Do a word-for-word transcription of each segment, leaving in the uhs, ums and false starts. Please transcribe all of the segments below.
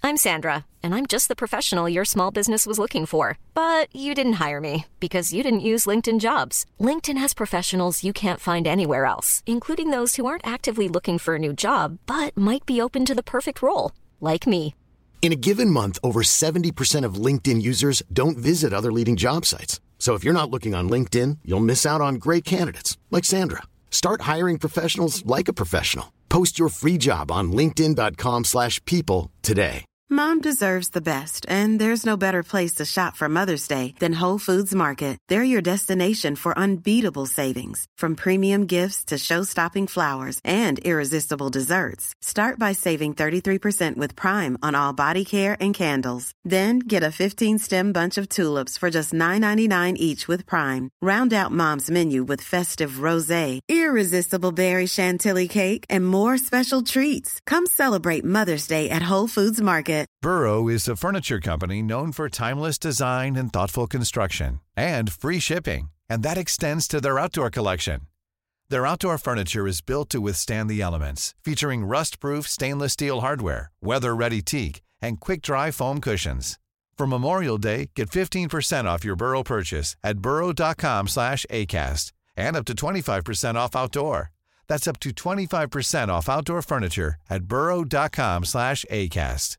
I'm Sandra, and I'm just the professional your small business was looking for. But you didn't hire me because you didn't use LinkedIn Jobs. LinkedIn has professionals you can't find anywhere else, including those who aren't actively looking for a new job, but might be open to the perfect role, like me. In a given month, over seventy percent of LinkedIn users don't visit other leading job sites. So if you're not looking on LinkedIn, you'll miss out on great candidates like Sandra. Start hiring professionals like a professional. Post your free job on linkedin.com slash people today. Mom deserves the best, and there's no better place to shop for Mother's Day than Whole Foods Market. They're your destination for unbeatable savings, from premium gifts to show-stopping flowers and irresistible desserts. Start by saving thirty-three percent with Prime on all body care and candles. Then get a fifteen-stem bunch of tulips for just nine ninety-nine each with Prime. Round out Mom's menu with festive rosé, irresistible berry chantilly cake, and more special treats. Come celebrate Mother's Day at Whole Foods Market. Burrow is a furniture company known for timeless design and thoughtful construction, and free shipping, and that extends to their outdoor collection. Their outdoor furniture is built to withstand the elements, featuring rust-proof stainless steel hardware, weather-ready teak, and quick-dry foam cushions. For Memorial Day, get fifteen percent off your Burrow purchase at burrow.com slash ACAST and up to twenty-five percent off outdoor. That's up to twenty-five percent off outdoor furniture at burrow.com slash ACAST.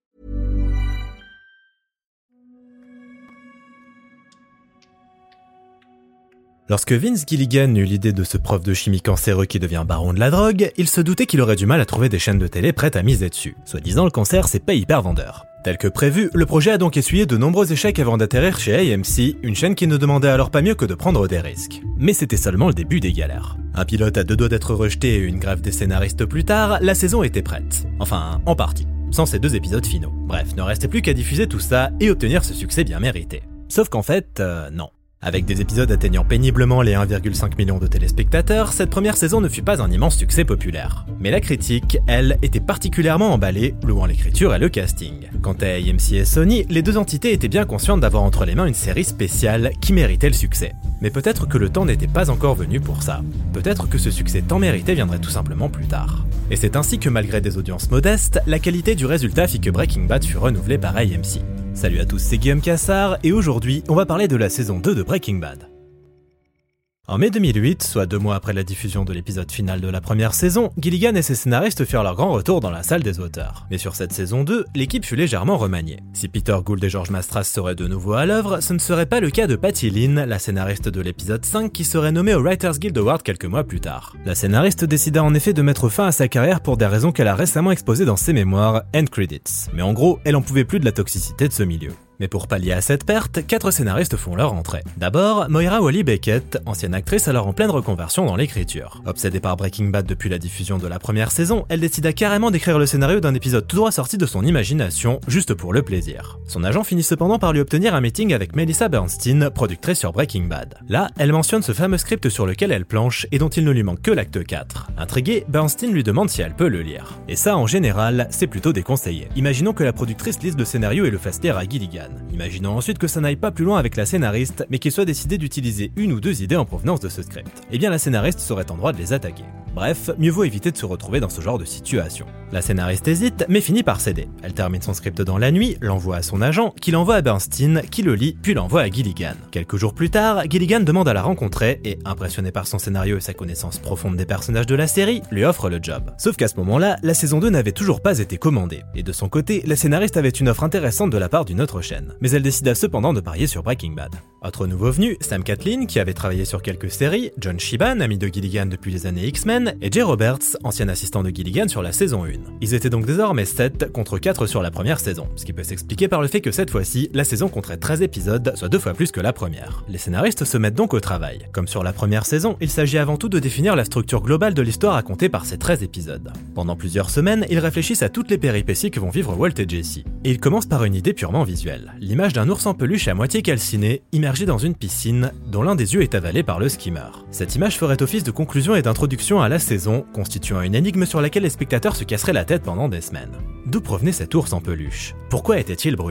Lorsque Vince Gilligan eut l'idée de ce prof de chimie cancéreux qui devient baron de la drogue, il se doutait qu'il aurait du mal à trouver des chaînes de télé prêtes à miser dessus. Soi-disant, le cancer, c'est pas hyper vendeur. Tel que prévu, le projet a donc essuyé de nombreux échecs avant d'atterrir chez A M C, une chaîne qui ne demandait alors pas mieux que de prendre des risques. Mais c'était seulement le début des galères. Un pilote à deux doigts d'être rejeté et une grève des scénaristes plus tard, la saison était prête. Enfin, en partie. Sans ces deux épisodes finaux. Bref, ne restait plus qu'à diffuser tout ça et obtenir ce succès bien mérité. Sauf qu'en fait, euh, non. Avec des épisodes atteignant péniblement les un virgule cinq million de téléspectateurs, cette première saison ne fut pas un immense succès populaire. Mais la critique, elle, était particulièrement emballée, louant l'écriture et le casting. Quant à A M C et Sony, les deux entités étaient bien conscientes d'avoir entre les mains une série spéciale qui méritait le succès. Mais peut-être que le temps n'était pas encore venu pour ça. Peut-être que ce succès tant mérité viendrait tout simplement plus tard. Et c'est ainsi que malgré des audiences modestes, la qualité du résultat fit que Breaking Bad fut renouvelé par A M C. Salut à tous, c'est Guillaume Cassard et aujourd'hui, on va parler de la saison deux de Breaking Bad. En mai deux mille huit, soit deux mois après la diffusion de l'épisode final de la première saison, Gilligan et ses scénaristes firent leur grand retour dans la salle des auteurs. Mais sur cette saison deux, l'équipe fut légèrement remaniée. Si Peter Gould et George Mastras seraient de nouveau à l'œuvre, ce ne serait pas le cas de Patty Lynn, la scénariste de l'épisode cinq qui serait nommée au Writers Guild Award quelques mois plus tard. La scénariste décida en effet de mettre fin à sa carrière pour des raisons qu'elle a récemment exposées dans ses mémoires End Credits. Mais en gros, elle en pouvait plus de la toxicité de ce milieu. Mais pour pallier à cette perte, quatre scénaristes font leur entrée. D'abord, Moira Walley-Beckett, ancienne actrice alors en pleine reconversion dans l'écriture. Obsédée par Breaking Bad depuis la diffusion de la première saison, elle décida carrément d'écrire le scénario d'un épisode tout droit sorti de son imagination, juste pour le plaisir. Son agent finit cependant par lui obtenir un meeting avec Melissa Bernstein, productrice sur Breaking Bad. Là, elle mentionne ce fameux script sur lequel elle planche et dont il ne lui manque que l'acte quatre. Intriguée, Bernstein lui demande si elle peut le lire. Et ça, en général, c'est plutôt déconseillé. Imaginons que la productrice lise le scénario et le fasse lire à Gilligan. Imaginons ensuite que ça n'aille pas plus loin avec la scénariste, mais qu'il soit décidé d'utiliser une ou deux idées en provenance de ce script. Eh bien la scénariste serait en droit de les attaquer. Bref, mieux vaut éviter de se retrouver dans ce genre de situation. La scénariste hésite, mais finit par céder. Elle termine son script dans la nuit, l'envoie à son agent, qui l'envoie à Bernstein, qui le lit, puis l'envoie à Gilligan. Quelques jours plus tard, Gilligan demande à la rencontrer et, impressionné par son scénario et sa connaissance profonde des personnages de la série, lui offre le job. Sauf qu'à ce moment-là, la saison deux n'avait toujours pas été commandée. Et de son côté, la scénariste avait une offre intéressante de la part d'une autre chaîne. Mais elle décida cependant de parier sur Breaking Bad. Autre nouveau venu, Sam Catlin, qui avait travaillé sur quelques séries, John Shiban, ami de Gilligan depuis les années X-Men, et Jay Roberts, ancien assistant de Gilligan sur la saison un. Ils étaient donc désormais sept contre quatre sur la première saison, ce qui peut s'expliquer par le fait que cette fois-ci, la saison compterait treize épisodes, soit deux fois plus que la première. Les scénaristes se mettent donc au travail. Comme sur la première saison, il s'agit avant tout de définir la structure globale de l'histoire racontée par ces treize épisodes. Pendant plusieurs semaines, ils réfléchissent à toutes les péripéties que vont vivre Walt et Jesse. Et ils commencent par une idée purement visuelle. L'image d'un ours en peluche à moitié calciné, immergé dans une piscine, dont l'un des yeux est avalé par le skimmer. Cette image ferait office de conclusion et d'introduction à la saison, constituant une énigme sur laquelle les spectateurs se casseraient la tête pendant des semaines. D'où provenait cet ours en peluche? Pourquoi était-il brûlé?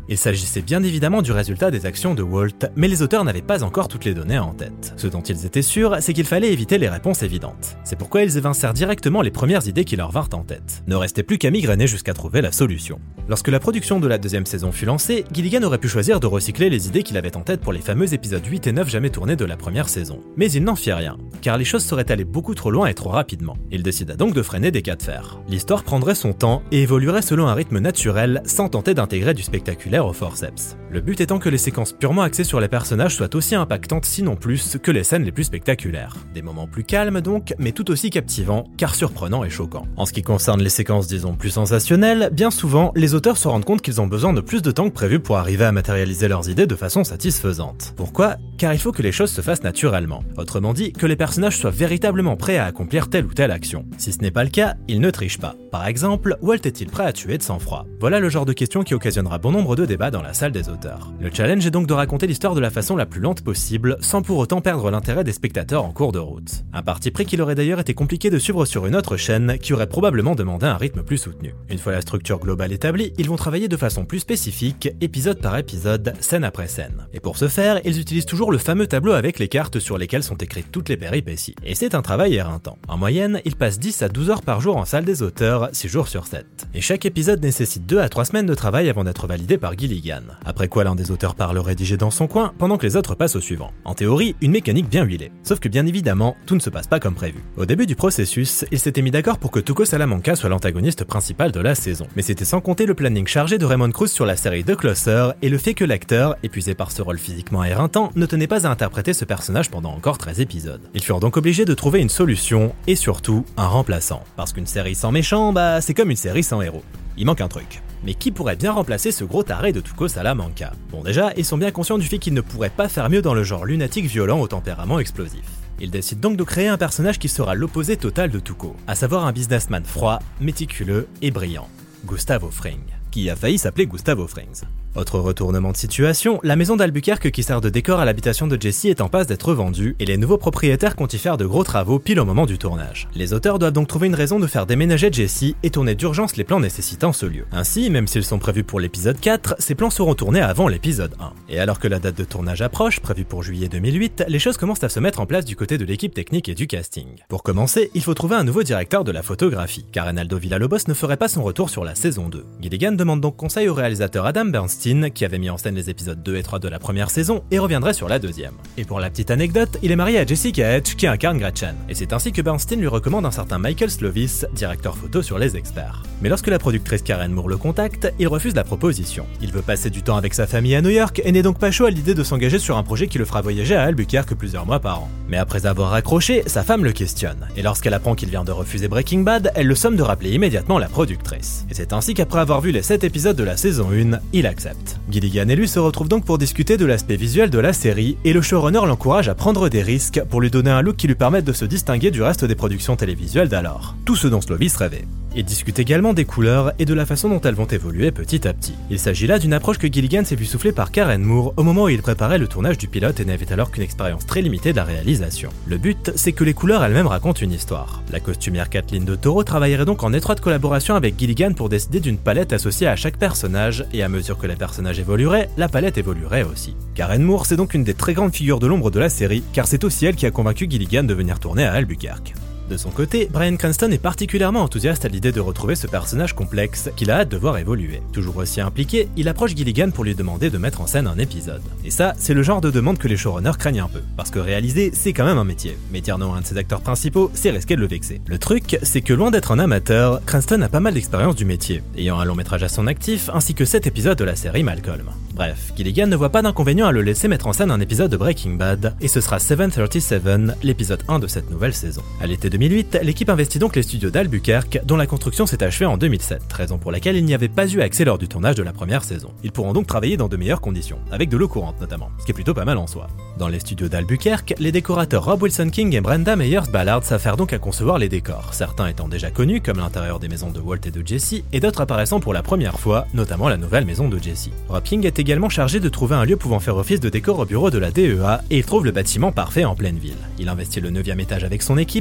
Il s'agissait bien évidemment du résultat des actions de Walt, mais les auteurs n'avaient pas encore toutes les données en tête. Ce dont ils étaient sûrs, c'est qu'il fallait éviter les réponses évidentes. C'est pourquoi ils évincèrent directement les premières idées qui leur vinrent en tête. Ne restait plus qu'à migrainer jusqu'à trouver la solution. Lorsque la production de la deuxième saison fut lancée, Gilligan aurait pu choisir de recycler les idées qu'il avait en tête pour les fameux épisodes huit et neuf jamais tournés de la première saison. Mais il n'en fit rien, car les choses seraient allées beaucoup trop loin et trop rapidement. Il décida donc de freiner des cas de fer. L'histoire prendrait son temps et évoluerait selon un rythme naturel, sans tenter d'intégrer du spectaculaire au forceps. Le but étant que les séquences purement axées sur les personnages soient aussi impactantes, sinon plus, que les scènes les plus spectaculaires. Des moments plus calmes donc, mais tout aussi captivants, car surprenants et choquants. En ce qui concerne les séquences disons plus sensationnelles, bien souvent, les auteurs se rendent compte qu'ils ont besoin de plus de temps que prévu pour arriver à matérialiser leurs idées de façon satisfaisante. Pourquoi ? Car il faut que les choses se fassent naturellement. Autrement dit, que les personnages soient véritablement prêts à accomplir telle ou telle action. Si ce n'est pas le cas, ils ne trichent pas. Par exemple, Walt est-il prêt à tuer de sang-froid ? Voilà le genre de question qui occasionnera bon nombre de débats dans la salle des auteurs. Le challenge est donc de raconter l'histoire de la façon la plus lente possible, sans pour autant perdre l'intérêt des spectateurs en cours de route. Un parti pris qu'il aurait d'ailleurs été compliqué de suivre sur une autre chaîne, qui aurait probablement demandé un rythme plus soutenu. Une fois la structure globale établie, ils vont travailler de façon plus spécifique, épisode par épisode, scène après scène. Et pour ce faire, ils utilisent toujours le fameux tableau avec les cartes sur lesquelles sont écrites toutes les péripéties. Et c'est un travail éreintant. En moyenne, ils passent dix à douze heures par jour en salle des auteurs, six jours sur sept. Et chaque épisode nécessite deux à trois semaines de travail avant d'être validé par Gilligan. Après quoi l'un des auteurs part le rédiger dans son coin, pendant que les autres passent au suivant. En théorie, une mécanique bien huilée. Sauf que bien évidemment, tout ne se passe pas comme prévu. Au début du processus, ils s'étaient mis d'accord pour que Tuco Salamanca soit l'antagoniste principal de la saison. Mais c'était sans compter le planning chargé de Raymond Cruz sur la série The Closer et le fait que l'acteur, épuisé par ce rôle physiquement éreintant, ne tenait pas à interpréter ce personnage pendant encore treize épisodes. Ils furent donc obligés de trouver une solution et surtout un remplaçant. Parce qu'une série sans méchant, bah c'est comme une série sans héros. Il manque un truc. Mais qui pourrait bien remplacer ce gros taré de Tuco Salamanca ? Bon déjà, ils sont bien conscients du fait qu'ils ne pourraient pas faire mieux dans le genre lunatique violent au tempérament explosif. Ils décident donc de créer un personnage qui sera l'opposé total de Tuco, à savoir un businessman froid, méticuleux et brillant. Gustavo Fring, qui a failli s'appeler Gustavo Frings. Autre retournement de situation, la maison d'Albuquerque qui sert de décor à l'habitation de Jesse est en passe d'être vendue et les nouveaux propriétaires comptent y faire de gros travaux pile au moment du tournage. Les auteurs doivent donc trouver une raison de faire déménager Jesse et tourner d'urgence les plans nécessitant ce lieu. Ainsi, même s'ils sont prévus pour l'épisode quatre, ces plans seront tournés avant l'épisode un. Et alors que la date de tournage approche, prévue pour juillet deux mille huit, les choses commencent à se mettre en place du côté de l'équipe technique et du casting. Pour commencer, il faut trouver un nouveau directeur de la photographie, car Reynaldo Villalobos ne ferait pas son retour sur la saison deux. Gilligan demande donc conseil au réalisateur Adam Bernstein, qui avait mis en scène les épisodes deux et trois de la première saison et reviendrait sur la deuxième. Et pour la petite anecdote, il est marié à Jessica Hedge qui incarne Gretchen. Et c'est ainsi que Bernstein lui recommande un certain Michael Slovis, directeur photo sur Les Experts. Mais lorsque la productrice Karen Moore le contacte, il refuse la proposition. Il veut passer du temps avec sa famille à New York et n'est donc pas chaud à l'idée de s'engager sur un projet qui le fera voyager à Albuquerque plusieurs mois par an. Mais après avoir raccroché, sa femme le questionne. Et lorsqu'elle apprend qu'il vient de refuser Breaking Bad, elle le somme de rappeler immédiatement la productrice. Et c'est ainsi qu'après avoir vu les sept épisodes de la saison un, il accepte. Gilligan et lui se retrouvent donc pour discuter de l'aspect visuel de la série et le showrunner l'encourage à prendre des risques pour lui donner un look qui lui permette de se distinguer du reste des productions télévisuelles d'alors. Tout ce dont Slovis rêvait. Il discute également des couleurs et de la façon dont elles vont évoluer petit à petit. Il s'agit là d'une approche que Gilligan s'est vu souffler par Karen Moore au moment où il préparait le tournage du pilote et n'avait alors qu'une expérience très limitée de la réalisation. Le but, c'est que les couleurs elles-mêmes racontent une histoire. La costumière Kathleen de Toro travaillerait donc en étroite collaboration avec Gilligan pour décider d'une palette associée à chaque personnage, et à mesure que les personnages évolueraient, la palette évoluerait aussi. Karen Moore, c'est donc une des très grandes figures de l'ombre de la série, car c'est aussi elle qui a convaincu Gilligan de venir tourner à Albuquerque. De son côté, Bryan Cranston est particulièrement enthousiaste à l'idée de retrouver ce personnage complexe qu'il a hâte de voir évoluer. Toujours aussi impliqué, il approche Gilligan pour lui demander de mettre en scène un épisode. Et ça, c'est le genre de demande que les showrunners craignent un peu, parce que réaliser, c'est quand même un métier. Mais dire non à un de ses acteurs principaux, c'est risquer de le vexer. Le truc, c'est que loin d'être un amateur, Cranston a pas mal d'expérience du métier, ayant un long métrage à son actif, ainsi que sept épisodes de la série Malcolm. Bref, Gilligan ne voit pas d'inconvénient à le laisser mettre en scène un épisode de Breaking Bad, et ce sera sept cent trente-sept, l'épisode un de cette nouvelle saison. À l'été deux mille huit, l'équipe investit donc les studios d'Albuquerque, dont la construction s'est achevée en deux mille sept, raison pour laquelle il n'y avait pas eu accès lors du tournage de la première saison. Ils pourront donc travailler dans de meilleures conditions, avec de l'eau courante notamment, ce qui est plutôt pas mal en soi. Dans les studios d'Albuquerque, les décorateurs Rob Wilson King et Brenda Meyers-Ballard s'affairent donc à concevoir les décors, certains étant déjà connus comme l'intérieur des maisons de Walt et de Jesse, et d'autres apparaissant pour la première fois, notamment la nouvelle maison de Jesse. Rob King est également chargé de trouver un lieu pouvant faire office de décor au bureau de la D E A, et il trouve le bâtiment parfait en pleine ville. Il investit le neuvième étage avec son équipe et aménage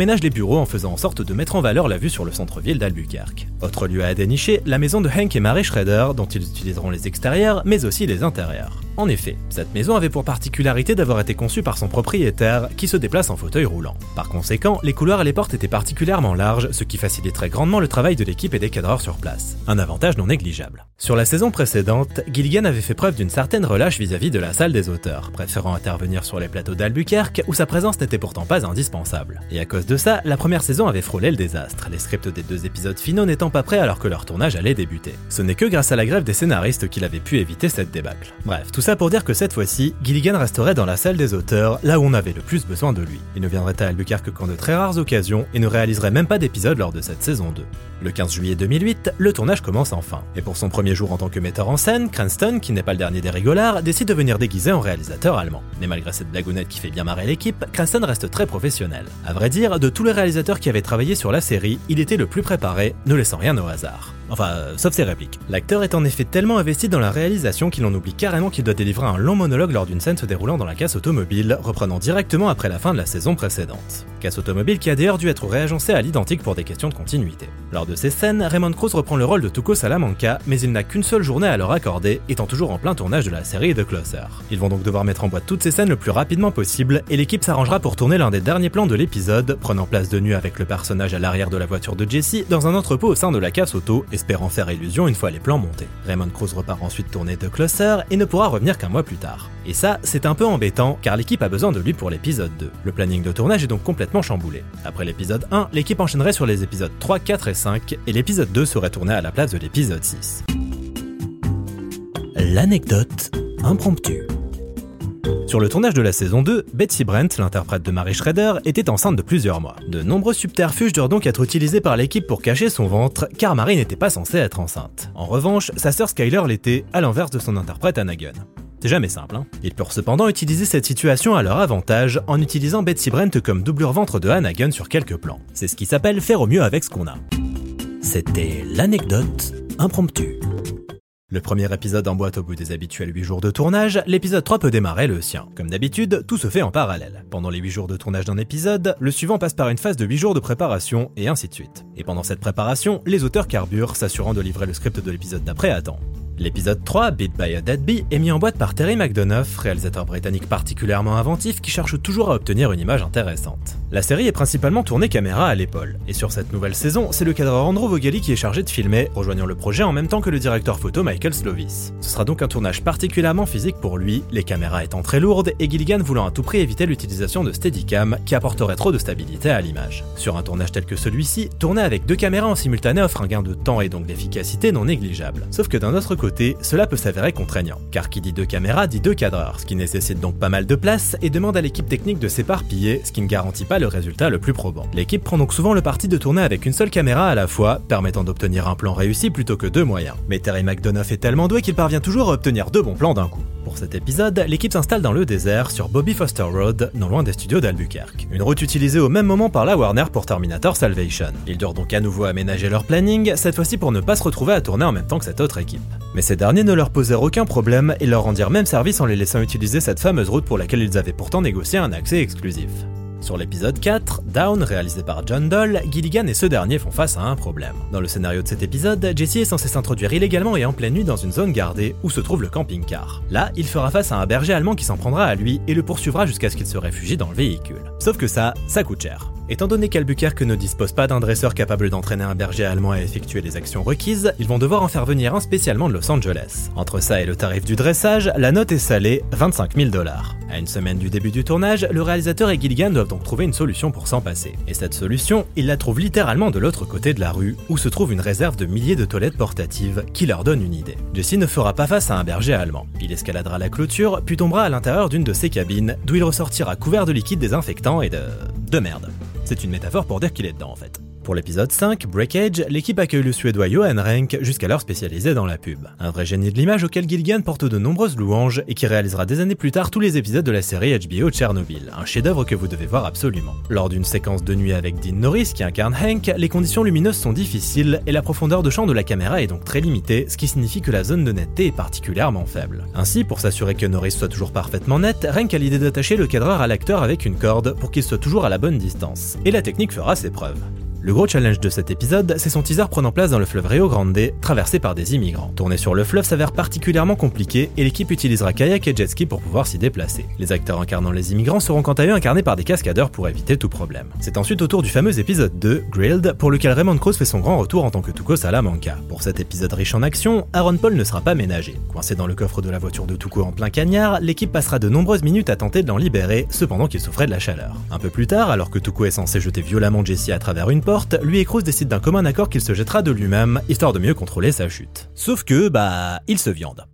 aménage les bureaux en faisant en sorte de mettre en valeur la vue sur le centre-ville d'Albuquerque. Autre lieu à dénicher, la maison de Hank et Mary Schrader, dont ils utiliseront les extérieurs, mais aussi les intérieurs. En effet, cette maison avait pour particularité d'avoir été conçue par son propriétaire, qui se déplace en fauteuil roulant. Par conséquent, les couloirs et les portes étaient particulièrement larges, ce qui faciliterait grandement le travail de l'équipe et des cadreurs sur place. Un avantage non négligeable. Sur la saison précédente, Gilligan avait fait preuve d'une certaine relâche vis-à-vis de la salle des auteurs, préférant intervenir sur les plateaux d'Albuquerque, où sa présence n'était pourtant pas indispensable. Et à cause de ça, la première saison avait frôlé le désastre, les scripts des deux épisodes finaux n'étant pas prêts alors que leur tournage allait débuter. Ce n'est que grâce à la grève des scénaristes qu'il avait pu éviter cette débâcle. Bref, tout ça pour dire que cette fois-ci, Gilligan resterait dans la salle des auteurs, là où on avait le plus besoin de lui. Il ne viendrait à Albuquerque qu'en de très rares occasions et ne réaliserait même pas d'épisode lors de cette saison deux. Le quinze juillet deux mille huit, le tournage commence enfin. Et pour son premier jour en tant que metteur en scène, Cranston, qui n'est pas le dernier des rigolards, décide de venir déguisé en réalisateur allemand. Mais malgré cette blagounette qui fait bien marrer l'équipe, Cranston reste très professionnel. À vrai dire, de tous les réalisateurs qui avaient travaillé sur la série, il était le plus préparé, ne laissant rien au hasard. Enfin, euh, sauf ses répliques. L'acteur est en effet tellement investi dans la réalisation qu'il en oublie carrément qu'il doit délivrer un long monologue lors d'une scène se déroulant dans la casse automobile, reprenant directement après la fin de la saison précédente. Casse automobile qui a d'ailleurs dû être réagencée à l'identique pour des questions de continuité. Lors de ces scènes, Raymond Cruz reprend le rôle de Tuco Salamanca, mais il n'a qu'une seule journée à leur accorder, étant toujours en plein tournage de la série The Closer. Ils vont donc devoir mettre en boîte toutes ces scènes le plus rapidement possible, et l'équipe s'arrangera pour tourner l'un des derniers plans de l'épisode, prenant place de nu avec le personnage à l'arrière de la voiture de Jesse dans un entrepôt au sein de la casse auto, espérant faire illusion une fois les plans montés. Raymond Cruz repart ensuite tourner The Closer et ne pourra revenir qu'un mois plus tard. Et ça, c'est un peu embêtant, car l'équipe a besoin de lui pour l'épisode deux. Le planning de tournage est donc complètement chamboulé. Après l'épisode un, l'équipe enchaînerait sur les épisodes trois, quatre et cinq, et l'épisode deux serait tourné à la place de l'épisode six. L'anecdote impromptue. Sur le tournage de la saison deux, Betsy Brent, l'interprète de Mary Schrader, était enceinte de plusieurs mois. De nombreux subterfuges durent donc être utilisés par l'équipe pour cacher son ventre, car Mary n'était pas censée être enceinte. En revanche, sa sœur Skyler l'était, à l'inverse de son interprète Hannah Gunn. C'est jamais simple, hein. Ils purent cependant utiliser cette situation à leur avantage en utilisant Betsy Brent comme doublure ventre de Hannah Gunn sur quelques plans. C'est ce qui s'appelle faire au mieux avec ce qu'on a. C'était l'anecdote impromptue. Le premier épisode emboîte au bout des habituels huit jours de tournage, l'épisode trois peut démarrer le sien. Comme d'habitude, tout se fait en parallèle. Pendant les huit jours de tournage d'un épisode, le suivant passe par une phase de huit jours de préparation, et ainsi de suite. Et pendant cette préparation, les auteurs carburent, s'assurant de livrer le script de l'épisode d'après à temps. L'épisode trois, Beat by a Dead Bee, est mis en boîte par Terry McDonough, réalisateur britannique particulièrement inventif qui cherche toujours à obtenir une image intéressante. La série est principalement tournée caméra à l'épaule, et sur cette nouvelle saison, c'est le cadreur Andrew Vogali qui est chargé de filmer, rejoignant le projet en même temps que le directeur photo Michael Slovis. Ce sera donc un tournage particulièrement physique pour lui, les caméras étant très lourdes et Gilligan voulant à tout prix éviter l'utilisation de Steadicam qui apporterait trop de stabilité à l'image. Sur un tournage tel que celui-ci, tourner avec deux caméras en simultané offre un gain de temps et donc d'efficacité non négligeable. Sauf que d'un autre côté, cela peut s'avérer contraignant, car qui dit deux caméras dit deux cadreurs, ce qui nécessite donc pas mal de place et demande à l'équipe technique de s'éparpiller, ce qui ne garantit pas le résultat le plus probant. L'équipe prend donc souvent le parti de tourner avec une seule caméra à la fois, permettant d'obtenir un plan réussi plutôt que deux moyens. Mais Terry McDonough est tellement doué qu'il parvient toujours à obtenir deux bons plans d'un coup. Pour cet épisode, l'équipe s'installe dans le désert, sur Bobby Foster Road, non loin des studios d'Albuquerque. Une route utilisée au même moment par la Warner pour Terminator Salvation. Ils doivent donc à nouveau aménager leur planning, cette fois-ci pour ne pas se retrouver à tourner en même temps que cette autre équipe. Mais ces derniers ne leur posèrent aucun problème et leur rendirent même service en les laissant utiliser cette fameuse route pour laquelle ils avaient pourtant négocié un accès exclusif. Sur l'épisode quatre, Down, réalisé par John Doll, Gilligan et ce dernier font face à un problème. Dans le scénario de cet épisode, Jesse est censé s'introduire illégalement et en pleine nuit dans une zone gardée où se trouve le camping-car. Là, il fera face à un berger allemand qui s'en prendra à lui et le poursuivra jusqu'à ce qu'il se réfugie dans le véhicule. Sauf que ça, ça coûte cher. Étant donné qu'Albuquerque ne dispose pas d'un dresseur capable d'entraîner un berger allemand à effectuer les actions requises, ils vont devoir en faire venir un spécialement de Los Angeles. Entre ça et le tarif du dressage, la note est salée, vingt-cinq mille dollars. À une semaine du début du tournage, le réalisateur et Gilligan doivent donc trouver une solution pour s'en passer. Et cette solution, ils la trouvent littéralement de l'autre côté de la rue, où se trouve une réserve de milliers de toilettes portatives qui leur donne une idée. Jesse ne fera pas face à un berger allemand. Il escaladera la clôture, puis tombera à l'intérieur d'une de ses cabines, d'où il ressortira couvert de liquide désinfectant et de... de merde. C'est une métaphore pour dire qu'il est dedans en fait. Pour l'épisode cinq, Breakage, l'équipe accueille le suédois Johan Renck, jusqu'alors spécialisé dans la pub. Un vrai génie de l'image auquel Gilligan porte de nombreuses louanges et qui réalisera des années plus tard tous les épisodes de la série H B O Tchernobyl, un chef-d'œuvre que vous devez voir absolument. Lors d'une séquence de nuit avec Dean Norris qui incarne Hank, les conditions lumineuses sont difficiles et la profondeur de champ de la caméra est donc très limitée, ce qui signifie que la zone de netteté est particulièrement faible. Ainsi, pour s'assurer que Norris soit toujours parfaitement net, Renck a l'idée d'attacher le cadreur à l'acteur avec une corde pour qu'il soit toujours à la bonne distance. Et la technique fera ses preuves. Le gros challenge de cet épisode, c'est son teaser prenant place dans le fleuve Rio Grande, traversé par des immigrants. Tourner sur le fleuve s'avère particulièrement compliqué et l'équipe utilisera kayak et jet ski pour pouvoir s'y déplacer. Les acteurs incarnant les immigrants seront quant à eux incarnés par des cascadeurs pour éviter tout problème. C'est ensuite au tour du fameux épisode deux, Grilled, pour lequel Raymond Krause fait son grand retour en tant que Tuco Salamanca. Pour cet épisode riche en action, Aaron Paul ne sera pas ménagé. Coincé dans le coffre de la voiture de Tuco en plein cagnard, l'équipe passera de nombreuses minutes à tenter de l'en libérer, cependant qu'il souffrait de la chaleur. Un peu plus tard, alors que Tuco est censé jeter violemment Jesse à travers une porte, lui et Krause décide d'un commun accord qu'il se jettera de lui-même, histoire de mieux contrôler sa chute. Sauf que, bah, il se viande.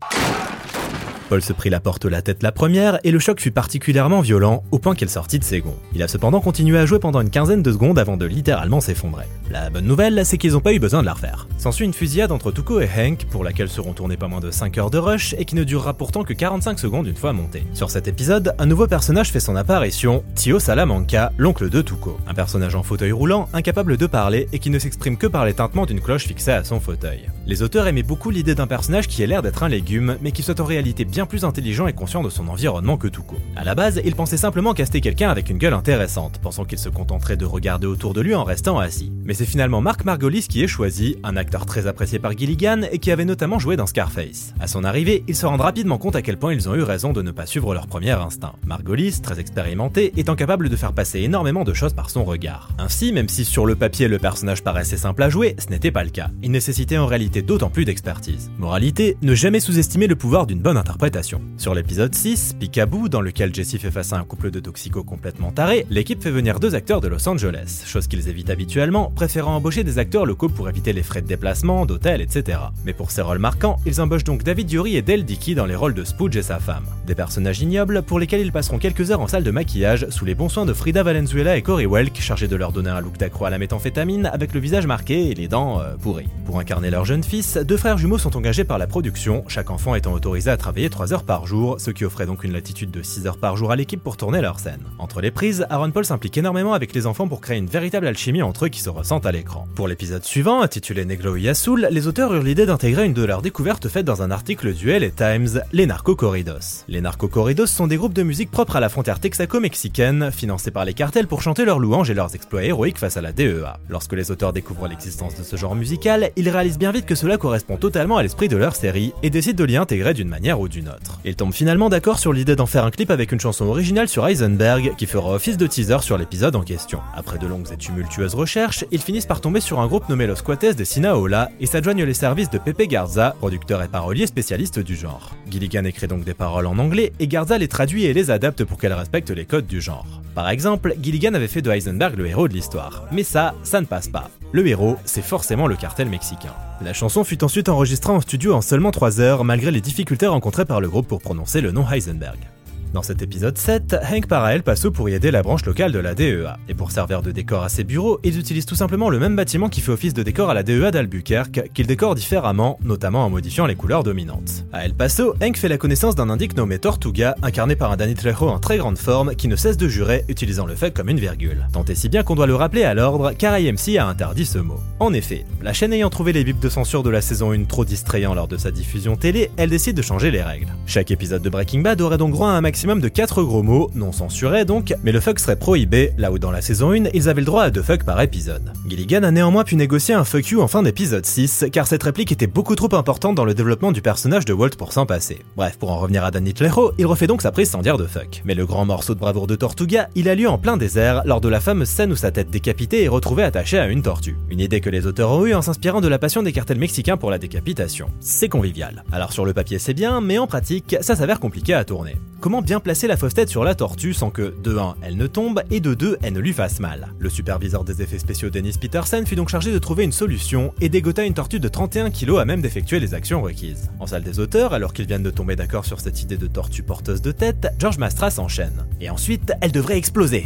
Paul se prit la porte la tête la première et le choc fut particulièrement violent au point qu'elle sortit de ses gonds. Il a cependant continué à jouer pendant une quinzaine de secondes avant de littéralement s'effondrer. La bonne nouvelle, c'est qu'ils n'ont pas eu besoin de la refaire. S'ensuit une fusillade entre Tuco et Hank, pour laquelle seront tournées pas moins de cinq heures de rush et qui ne durera pourtant que quarante-cinq secondes une fois montée. Sur cet épisode, un nouveau personnage fait son apparition, Tio Salamanca, l'oncle de Tuco. Un personnage en fauteuil roulant, incapable de parler et qui ne s'exprime que par les tintements d'une cloche fixée à son fauteuil. Les auteurs aimaient beaucoup l'idée d'un personnage qui ait l'air d'être un légume, mais qui soit en réalité bien plus intelligent et conscient de son environnement que Tuco. À la base, il pensait simplement caster quelqu'un avec une gueule intéressante, pensant qu'il se contenterait de regarder autour de lui en restant assis. Mais c'est finalement Mark Margolis qui est choisi, un acteur très apprécié par Gilligan et qui avait notamment joué dans Scarface. À son arrivée, ils se rendent rapidement compte à quel point ils ont eu raison de ne pas suivre leur premier instinct. Margolis, très expérimenté, étant capable de faire passer énormément de choses par son regard. Ainsi, même si sur le papier le personnage paraissait simple à jouer, ce n'était pas le cas. Il nécessitait en réalité d'autant plus d'expertise. Moralité, ne jamais sous-estimer le pouvoir d'une bonne interprétation. Sur l'épisode six, Peekaboo, dans lequel Jesse fait face à un couple de toxicos complètement tarés, l'équipe fait venir deux acteurs de Los Angeles, chose qu'ils évitent habituellement, préférant embaucher des acteurs locaux pour éviter les frais de déplacement, d'hôtel, et cetera. Mais pour ces rôles marquants, ils embauchent donc David Yuri et Dale Dickey dans les rôles de Spooge et sa femme. Des personnages ignobles pour lesquels ils passeront quelques heures en salle de maquillage sous les bons soins de Frida Valenzuela et Corey Welk, chargés de leur donner un look d'accro à la méthamphétamine avec le visage marqué et les dents euh, pourries. Pour incarner leur jeune fils, deux frères jumeaux sont engagés par la production, chaque enfant étant autorisé à travailler trois heures par jour, ce qui offrait donc une latitude de six heures par jour à l'équipe pour tourner leurs scènes. Entre les prises, Aaron Paul s'implique énormément avec les enfants pour créer une véritable alchimie entre eux qui se ressentent à l'écran. Pour l'épisode suivant, intitulé Negro y Azul, les auteurs eurent l'idée d'intégrer une de leurs découvertes faites dans un article du L A Times, les narco-corridos. Les narco-corridos sont des groupes de musique propres à la frontière texaco-mexicaine, financés par les cartels pour chanter leurs louanges et leurs exploits héroïques face à la D E A. Lorsque les auteurs découvrent l'existence de ce genre musical, ils réalisent bien vite que cela correspond totalement à l'esprit de leur série et décident de l'y intégrer d'une manière ou d'une autre. Ils tombent finalement d'accord sur l'idée d'en faire un clip avec une chanson originale sur Heisenberg qui fera office de teaser sur l'épisode en question. Après de longues et tumultueuses recherches, ils finissent par tomber sur un groupe nommé Los Cuates de Sinaola et s'adjoignent les services de Pepe Garza, producteur et parolier spécialiste du genre. Gilligan écrit donc des paroles en anglais et Garza les traduit et les adapte pour qu'elles respectent les codes du genre. Par exemple, Gilligan avait fait de Heisenberg le héros de l'histoire. Mais ça, ça ne passe pas. Le héros, c'est forcément le cartel mexicain. La chanson fut ensuite enregistrée en studio en seulement trois heures, malgré les difficultés rencontrées par le groupe pour prononcer le nom Heisenberg. Dans cet épisode sept, Hank part à El Paso pour y aider la branche locale de la D E A. Et pour servir de décor à ses bureaux, ils utilisent tout simplement le même bâtiment qui fait office de décor à la D E A d'Albuquerque, qu'ils décorent différemment, notamment en modifiant les couleurs dominantes. À El Paso, Hank fait la connaissance d'un indique nommé Tortuga, incarné par un Danny Trejo en très grande forme, qui ne cesse de jurer, utilisant le fuck comme une virgule. Tant et si bien qu'on doit le rappeler à l'ordre, car I M C a interdit ce mot. En effet, la chaîne ayant trouvé les bips de censure de la saison un trop distrayants lors de sa diffusion télé, elle décide de changer les règles. Chaque épisode de Breaking Bad aurait donc droit à un maximum de quatre gros mots, non censurés donc, mais le fuck serait prohibé, là où dans la saison un, ils avaient le droit à deux fuck par épisode. Gilligan a néanmoins pu négocier un fuck you en fin d'épisode six, car cette réplique était beaucoup trop importante dans le développement du personnage de Walt pour s'en passer. Bref, pour en revenir à Danny Trejo, il refait donc sa prise sans dire de fuck. Mais le grand morceau de bravoure de Tortuga, il a lieu en plein désert, lors de la fameuse scène où sa tête décapitée est retrouvée attachée à une tortue. Une idée que les auteurs ont eue en s'inspirant de la passion des cartels mexicains pour la décapitation. C'est convivial. Alors sur le papier c'est bien, mais en pratique, ça s'avère compliqué à tourner. Comment bien placer la fausse tête sur la tortue sans que, de un, elle ne tombe, et de deux, elle ne lui fasse mal. Le superviseur des effets spéciaux Dennis Peterson fut donc chargé de trouver une solution et dégota une tortue de trente et un kilos à même d'effectuer les actions requises. En salle des auteurs, alors qu'ils viennent de tomber d'accord sur cette idée de tortue porteuse de tête, George Mastra s'enchaîne. Et ensuite, elle devrait exploser.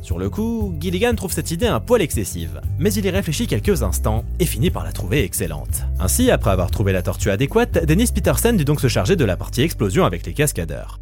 Sur le coup, Gilligan trouve cette idée un poil excessive, mais il y réfléchit quelques instants et finit par la trouver excellente. Ainsi, après avoir trouvé la tortue adéquate, Dennis Peterson dut donc se charger de la partie explosion avec les cascadeurs.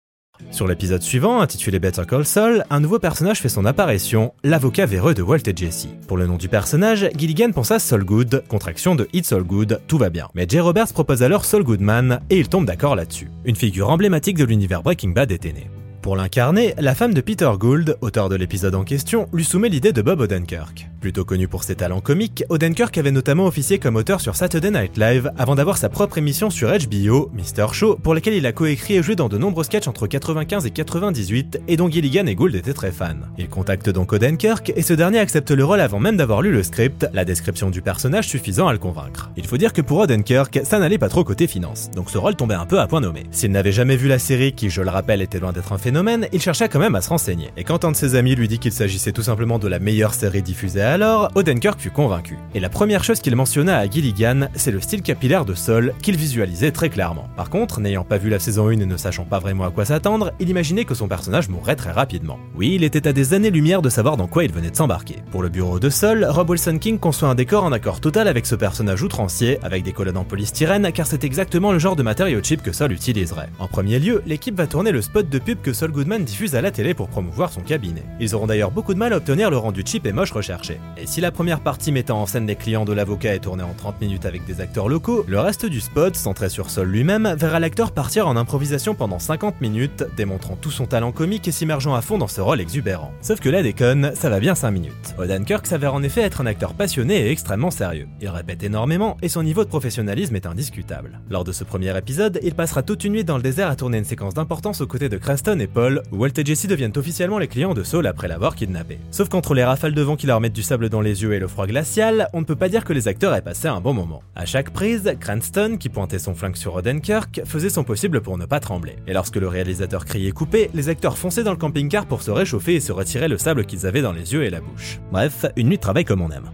Sur l'épisode suivant, intitulé Better Call Saul, un nouveau personnage fait son apparition, l'avocat véreux de Walt et Jesse. Pour le nom du personnage, Gilligan pense à Saul Good, contraction de It's All Good, tout va bien. Mais Jay Roberts propose alors Saul Goodman, et il tombe d'accord là-dessus. Une figure emblématique de l'univers Breaking Bad était née. Pour l'incarner, la femme de Peter Gould, auteur de l'épisode en question, lui soumet l'idée de Bob Odenkirk. Plutôt connu pour ses talents comiques, Odenkirk avait notamment officié comme auteur sur Saturday Night Live avant d'avoir sa propre émission sur H B O, Mister Show, pour laquelle il a coécrit et joué dans de nombreux sketchs entre quatre-vingt-quinze et quatre-vingt-dix-huit et dont Gilligan et Gould étaient très fans. Il contacte donc Odenkirk et ce dernier accepte le rôle avant même d'avoir lu le script, la description du personnage suffisant à le convaincre. Il faut dire que pour Odenkirk, ça n'allait pas trop côté finance, donc ce rôle tombait un peu à point nommé. S'il n'avait jamais vu la série qui, je le rappelle, était loin d'être un phénomène, il chercha quand même à se renseigner. Et quand un de ses amis lui dit qu'il s'agissait tout simplement de la meilleure série diffusée alors, Odenkirk fut convaincu. Et la première chose qu'il mentionna à Gilligan, c'est le style capillaire de Saul qu'il visualisait très clairement. Par contre, n'ayant pas vu la saison un et ne sachant pas vraiment à quoi s'attendre, il imaginait que son personnage mourrait très rapidement. Oui, il était à des années-lumière de savoir dans quoi il venait de s'embarquer. Pour le bureau de Saul, Rob Wilson King conçoit un décor en accord total avec ce personnage outrancier, avec des colonnes en polystyrène, car c'est exactement le genre de matériau cheap que Saul utiliserait. En premier lieu, l'équipe va tourner le spot de pub que Saul Goodman diffuse à la télé pour promouvoir son cabinet. Ils auront d'ailleurs beaucoup de mal à obtenir le rendu cheap et moche recherché. Et si la première partie mettant en scène les clients de l'avocat est tournée en trente minutes avec des acteurs locaux, le reste du spot, centré sur Saul lui-même, verra l'acteur partir en improvisation pendant cinquante minutes, démontrant tout son talent comique et s'immergeant à fond dans ce rôle exubérant. Sauf que la déconne, ça va bien cinq minutes. Odenkirk s'avère en effet être un acteur passionné et extrêmement sérieux. Il répète énormément et son niveau de professionnalisme est indiscutable. Lors de ce premier épisode, il passera toute une nuit dans le désert à tourner une séquence d'importance aux côtés de Creston et Paul, où Walt et Jesse deviennent officiellement les clients de Saul après l'avoir kidnappé. Sauf qu'entre les rafales de vent qui leur mettent du sable dans les yeux et le froid glacial, on ne peut pas dire que les acteurs aient passé un bon moment. À chaque prise, Cranston, qui pointait son flingue sur Odenkirk, faisait son possible pour ne pas trembler. Et lorsque le réalisateur criait coupé, les acteurs fonçaient dans le camping-car pour se réchauffer et se retirer le sable qu'ils avaient dans les yeux et la bouche. Bref, une nuit de travail comme on aime.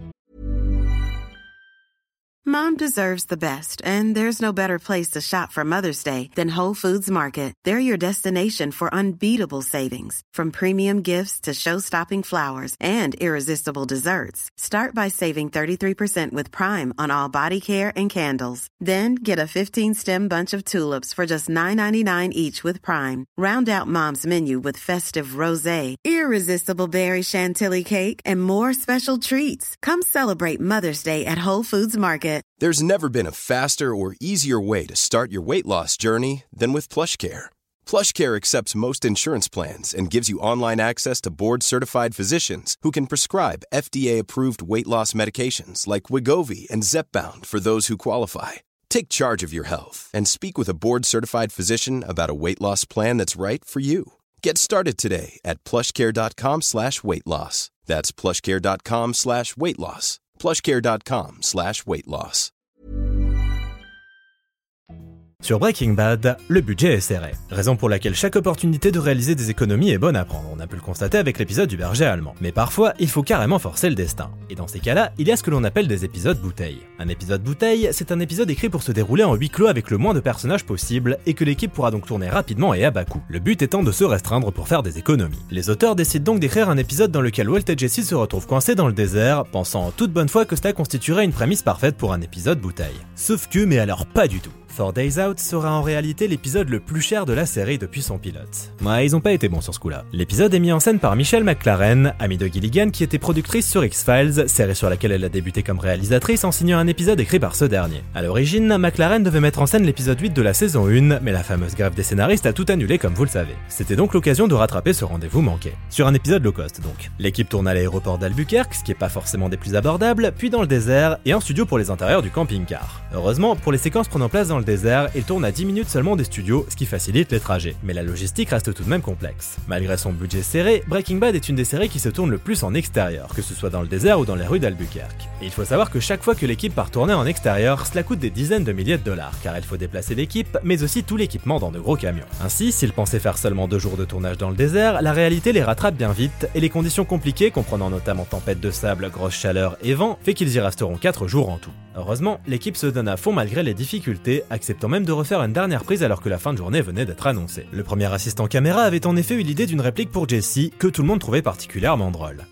Mom deserves the best, and there's no better place to shop for Mother's Day than Whole Foods Market. They're your destination for unbeatable savings, from premium gifts to show-stopping flowers and irresistible desserts. Start by saving thirty-three percent with Prime on all body care and candles. Then get a fifteen-stem bunch of tulips for just nine ninety-nine each with Prime. Round out Mom's menu with festive rosé, irresistible berry chantilly cake, and more special treats. Come celebrate Mother's Day at Whole Foods Market. There's never been a faster or easier way to start your weight loss journey than with PlushCare. PlushCare accepts most insurance plans and gives you online access to board-certified physicians who can prescribe F D A-approved weight loss medications like Wegovy and Zepbound for those who qualify. Take charge of your health and speak with a board-certified physician about a weight loss plan that's right for you. Get started today at plushcare.com slash weight loss. That's plushcare.com slash weight loss. plushcare.com slash weight loss. Sur Breaking Bad, le budget est serré, raison pour laquelle chaque opportunité de réaliser des économies est bonne à prendre, on a pu le constater avec l'épisode du berger allemand. Mais parfois, il faut carrément forcer le destin. Et dans ces cas-là, il y a ce que l'on appelle des épisodes bouteilles. Un épisode bouteille, c'est un épisode écrit pour se dérouler en huis clos avec le moins de personnages possible et que l'équipe pourra donc tourner rapidement et à bas coût. Le but étant de se restreindre pour faire des économies. Les auteurs décident donc d'écrire un épisode dans lequel Walt et Jesse se retrouvent coincés dans le désert, pensant en toute bonne foi que cela constituerait une prémisse parfaite pour un épisode bouteille. Sauf que, mais alors pas du tout. Four Days Out sera en réalité l'épisode le plus cher de la série depuis son pilote. Ouais, ils ont pas été bons sur ce coup-là. L'épisode est mis en scène par Michelle MacLaren, amie de Gilligan qui était productrice sur X-Files, série sur laquelle elle a débuté comme réalisatrice en signant un épisode écrit par ce dernier. À l'origine, MacLaren devait mettre en scène l'épisode huit de la saison un, mais la fameuse grève des scénaristes a tout annulé comme vous le savez. C'était donc l'occasion de rattraper ce rendez-vous manqué. Sur un épisode low cost donc. L'équipe tourne à l'aéroport d'Albuquerque, ce qui est pas forcément des plus abordables, puis dans le désert, et un studio pour les intérieurs du camping-car. Heureusement, pour les séquences prenant place dans le désert, il tourne à dix minutes seulement des studios, ce qui facilite les trajets. Mais la logistique reste tout de même complexe. Malgré son budget serré, Breaking Bad est une des séries qui se tourne le plus en extérieur, que ce soit dans le désert ou dans les rues d'Albuquerque. Et il faut savoir que chaque fois que l'équipe part tourner en extérieur, cela coûte des dizaines de milliers de dollars, car il faut déplacer l'équipe, mais aussi tout l'équipement dans de gros camions. Ainsi, s'ils pensaient faire seulement deux jours de tournage dans le désert, la réalité les rattrape bien vite, et les conditions compliquées, comprenant notamment tempête de sable, grosse chaleur et vent, fait qu'ils y resteront quatre jours en tout. Heureusement, l'équipe se donne à fond malgré les difficultés, acceptant même de refaire une dernière prise alors que la fin de journée venait d'être annoncée. Le premier assistant caméra avait en effet eu l'idée d'une réplique pour Jesse que tout le monde trouvait particulièrement drôle.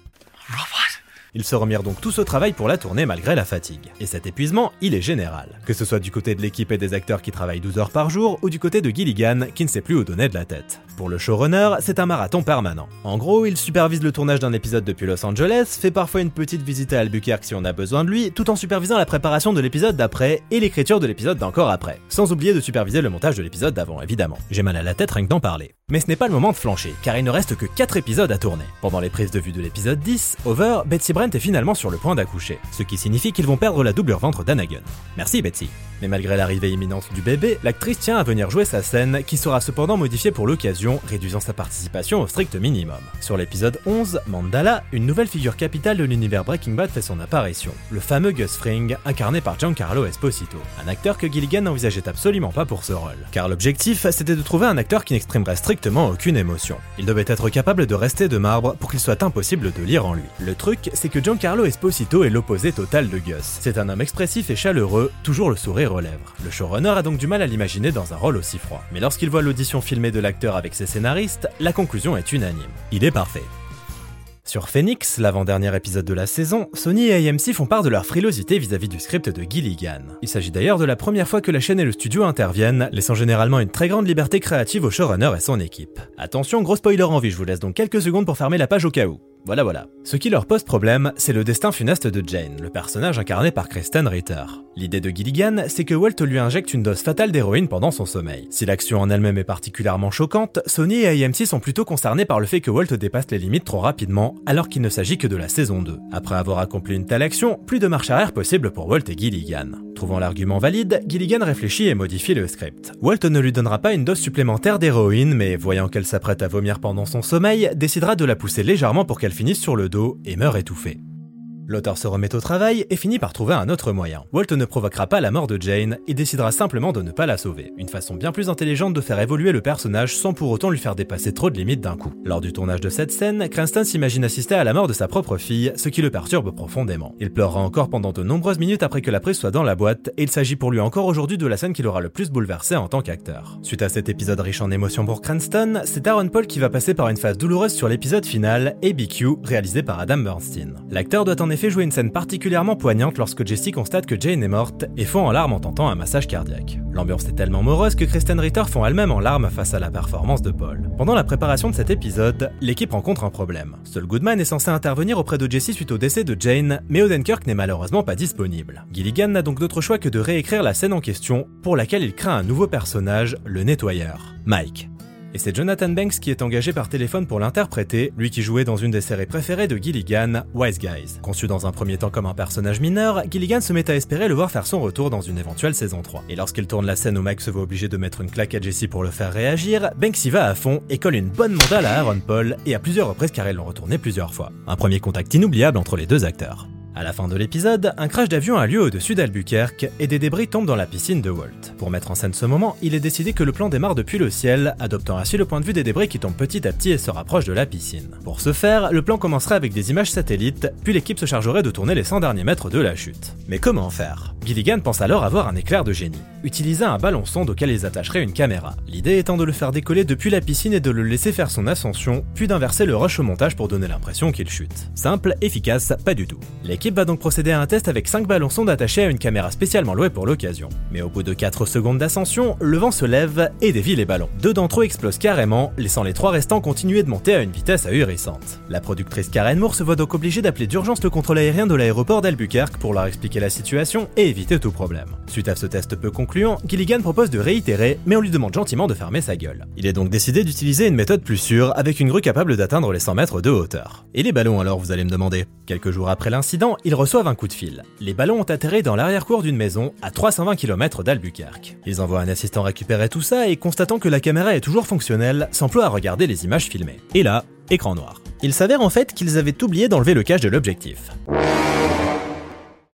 Ils se remirent donc tous au travail pour la tournée malgré la fatigue. Et cet épuisement, il est général. Que ce soit du côté de l'équipe et des acteurs qui travaillent douze heures par jour, ou du côté de Gilligan qui ne sait plus où donner de la tête. Pour le showrunner, c'est un marathon permanent. En gros, il supervise le tournage d'un épisode depuis Los Angeles, fait parfois une petite visite à Albuquerque si on a besoin de lui, tout en supervisant la préparation de l'épisode d'après et l'écriture de l'épisode d'encore après. Sans oublier de superviser le montage de l'épisode d'avant, évidemment. J'ai mal à la tête rien que d'en parler. Mais ce n'est pas le moment de flancher, car il ne reste que quatre épisodes à tourner. Pendant les prises de vue de l'épisode dix, Over, Betsy Brent est finalement sur le point d'accoucher, ce qui signifie qu'ils vont perdre la doublure ventre d'Anagun. Merci Betsy. Mais malgré l'arrivée imminente du bébé, l'actrice tient à venir jouer sa scène, qui sera cependant modifiée pour l'occasion, réduisant sa participation au strict minimum. Sur l'épisode onze, Mandala, une nouvelle figure capitale de l'univers Breaking Bad fait son apparition, le fameux Gus Fring, incarné par Giancarlo Esposito, un acteur que Gilligan n'envisageait absolument pas pour ce rôle. Car l'objectif, c'était de trouver un acteur qui n'exprimerait strictement aucune émotion. Il devait être capable de rester de marbre pour qu'il soit impossible de lire en lui. Le truc, c'est que Giancarlo Esposito est l'opposé total de Gus. C'est un homme expressif et chaleureux, toujours le sourire aux lèvres. Le showrunner a donc du mal à l'imaginer dans un rôle aussi froid. Mais lorsqu'il voit l'audition filmée de l'acteur avec ses scénaristes, la conclusion est unanime. Il est parfait. Sur Phoenix, l'avant-dernier épisode de la saison, Sony et A M C font part de leur frilosité vis-à-vis du script de Gilligan. Il s'agit d'ailleurs de la première fois que la chaîne et le studio interviennent, laissant généralement une très grande liberté créative au showrunner et son équipe. Attention, gros spoiler en vie, je vous laisse donc quelques secondes pour fermer la page au cas où. Voilà voilà. Ce qui leur pose problème, c'est le destin funeste de Jane, le personnage incarné par Kristen Ritter. L'idée de Gilligan, c'est que Walt lui injecte une dose fatale d'héroïne pendant son sommeil. Si l'action en elle-même est particulièrement choquante, Sony et A M C sont plutôt concernés par le fait que Walt dépasse les limites trop rapidement, alors qu'il ne s'agit que de la saison deux. Après avoir accompli une telle action, plus de marche arrière possible pour Walt et Gilligan. Trouvant l'argument valide, Gilligan réfléchit et modifie le script. Walt ne lui donnera pas une dose supplémentaire d'héroïne, mais voyant qu'elle s'apprête à vomir pendant son sommeil, décidera de la pousser légèrement pour qu'elle finisse sur le dos et meurt étouffée. L'auteur se remet au travail et finit par trouver un autre moyen. Walt ne provoquera pas la mort de Jane et décidera simplement de ne pas la sauver. Une façon bien plus intelligente de faire évoluer le personnage sans pour autant lui faire dépasser trop de limites d'un coup. Lors du tournage de cette scène, Cranston s'imagine assister à la mort de sa propre fille, ce qui le perturbe profondément. Il pleurera encore pendant de nombreuses minutes après que la prise soit dans la boîte et il s'agit pour lui encore aujourd'hui de la scène qui l'aura le plus bouleversé en tant qu'acteur. Suite à cet épisode riche en émotions pour Cranston, c'est Aaron Paul qui va passer par une phase douloureuse sur l'épisode final, A B Q, réalisé par Adam Bernstein. L'acteur doit en effet jouer une scène particulièrement poignante lorsque Jesse constate que Jane est morte et fond en larmes en tentant un massage cardiaque. L'ambiance est tellement morose que Kristen Ritter fond elle-même en larmes face à la performance de Paul. Pendant la préparation de cet épisode, l'équipe rencontre un problème. Saul Goodman est censé intervenir auprès de Jesse suite au décès de Jane, mais Odenkirk n'est malheureusement pas disponible. Gilligan n'a donc d'autre choix que de réécrire la scène en question, pour laquelle il crée un nouveau personnage, le nettoyeur, Mike. Et c'est Jonathan Banks qui est engagé par téléphone pour l'interpréter, lui qui jouait dans une des séries préférées de Gilligan, Wise Guys. Conçu dans un premier temps comme un personnage mineur, Gilligan se met à espérer le voir faire son retour dans une éventuelle saison trois. Et lorsqu'il tourne la scène où Mike se voit obligé de mettre une claque à Jesse pour le faire réagir, Banks y va à fond et colle une bonne mandale à Aaron Paul, et à plusieurs reprises car ils l'ont retourné plusieurs fois. Un premier contact inoubliable entre les deux acteurs. À la fin de l'épisode, un crash d'avion a lieu au-dessus d'Albuquerque et des débris tombent dans la piscine de Walt. Pour mettre en scène ce moment, il est décidé que le plan démarre depuis le ciel, adoptant ainsi le point de vue des débris qui tombent petit à petit et se rapprochent de la piscine. Pour ce faire, le plan commencerait avec des images satellites, puis l'équipe se chargerait de tourner les cent derniers mètres de la chute. Mais comment faire ? Gilligan pense alors avoir un éclair de génie. Utiliser un ballon sonde auquel ils attacheraient une caméra. L'idée étant de le faire décoller depuis la piscine et de le laisser faire son ascension, puis d'inverser le rush au montage pour donner l'impression qu'il chute. Simple, efficace, pas du tout. L'équipe va donc procéder à un test avec cinq ballons sondes attachés à une caméra spécialement louée pour l'occasion. Mais au bout de quatre secondes d'ascension, le vent se lève et dévie les ballons. Deux d'entre eux explosent carrément, laissant les trois restants continuer de monter à une vitesse ahurissante. La productrice Karen Moore se voit donc obligée d'appeler d'urgence le contrôle aérien de l'aéroport d'Albuquerque pour leur expliquer la situation et éviter tout problème. Suite à ce test peu concluant, Gilligan propose de réitérer, mais on lui demande gentiment de fermer sa gueule. Il est donc décidé d'utiliser une méthode plus sûre, avec une grue capable d'atteindre les cent mètres de hauteur. Et les ballons alors, vous allez me demander ? Quelques jours après l'incident, ils reçoivent un coup de fil. Les ballons ont atterri dans l'arrière-cour d'une maison, à trois cent vingt kilomètres d'Albuquerque. Ils envoient un assistant récupérer tout ça et constatant que la caméra est toujours fonctionnelle, s'emploient à regarder les images filmées. Et là, écran noir. Il s'avère en fait qu'ils avaient oublié d'enlever le cache de l'objectif.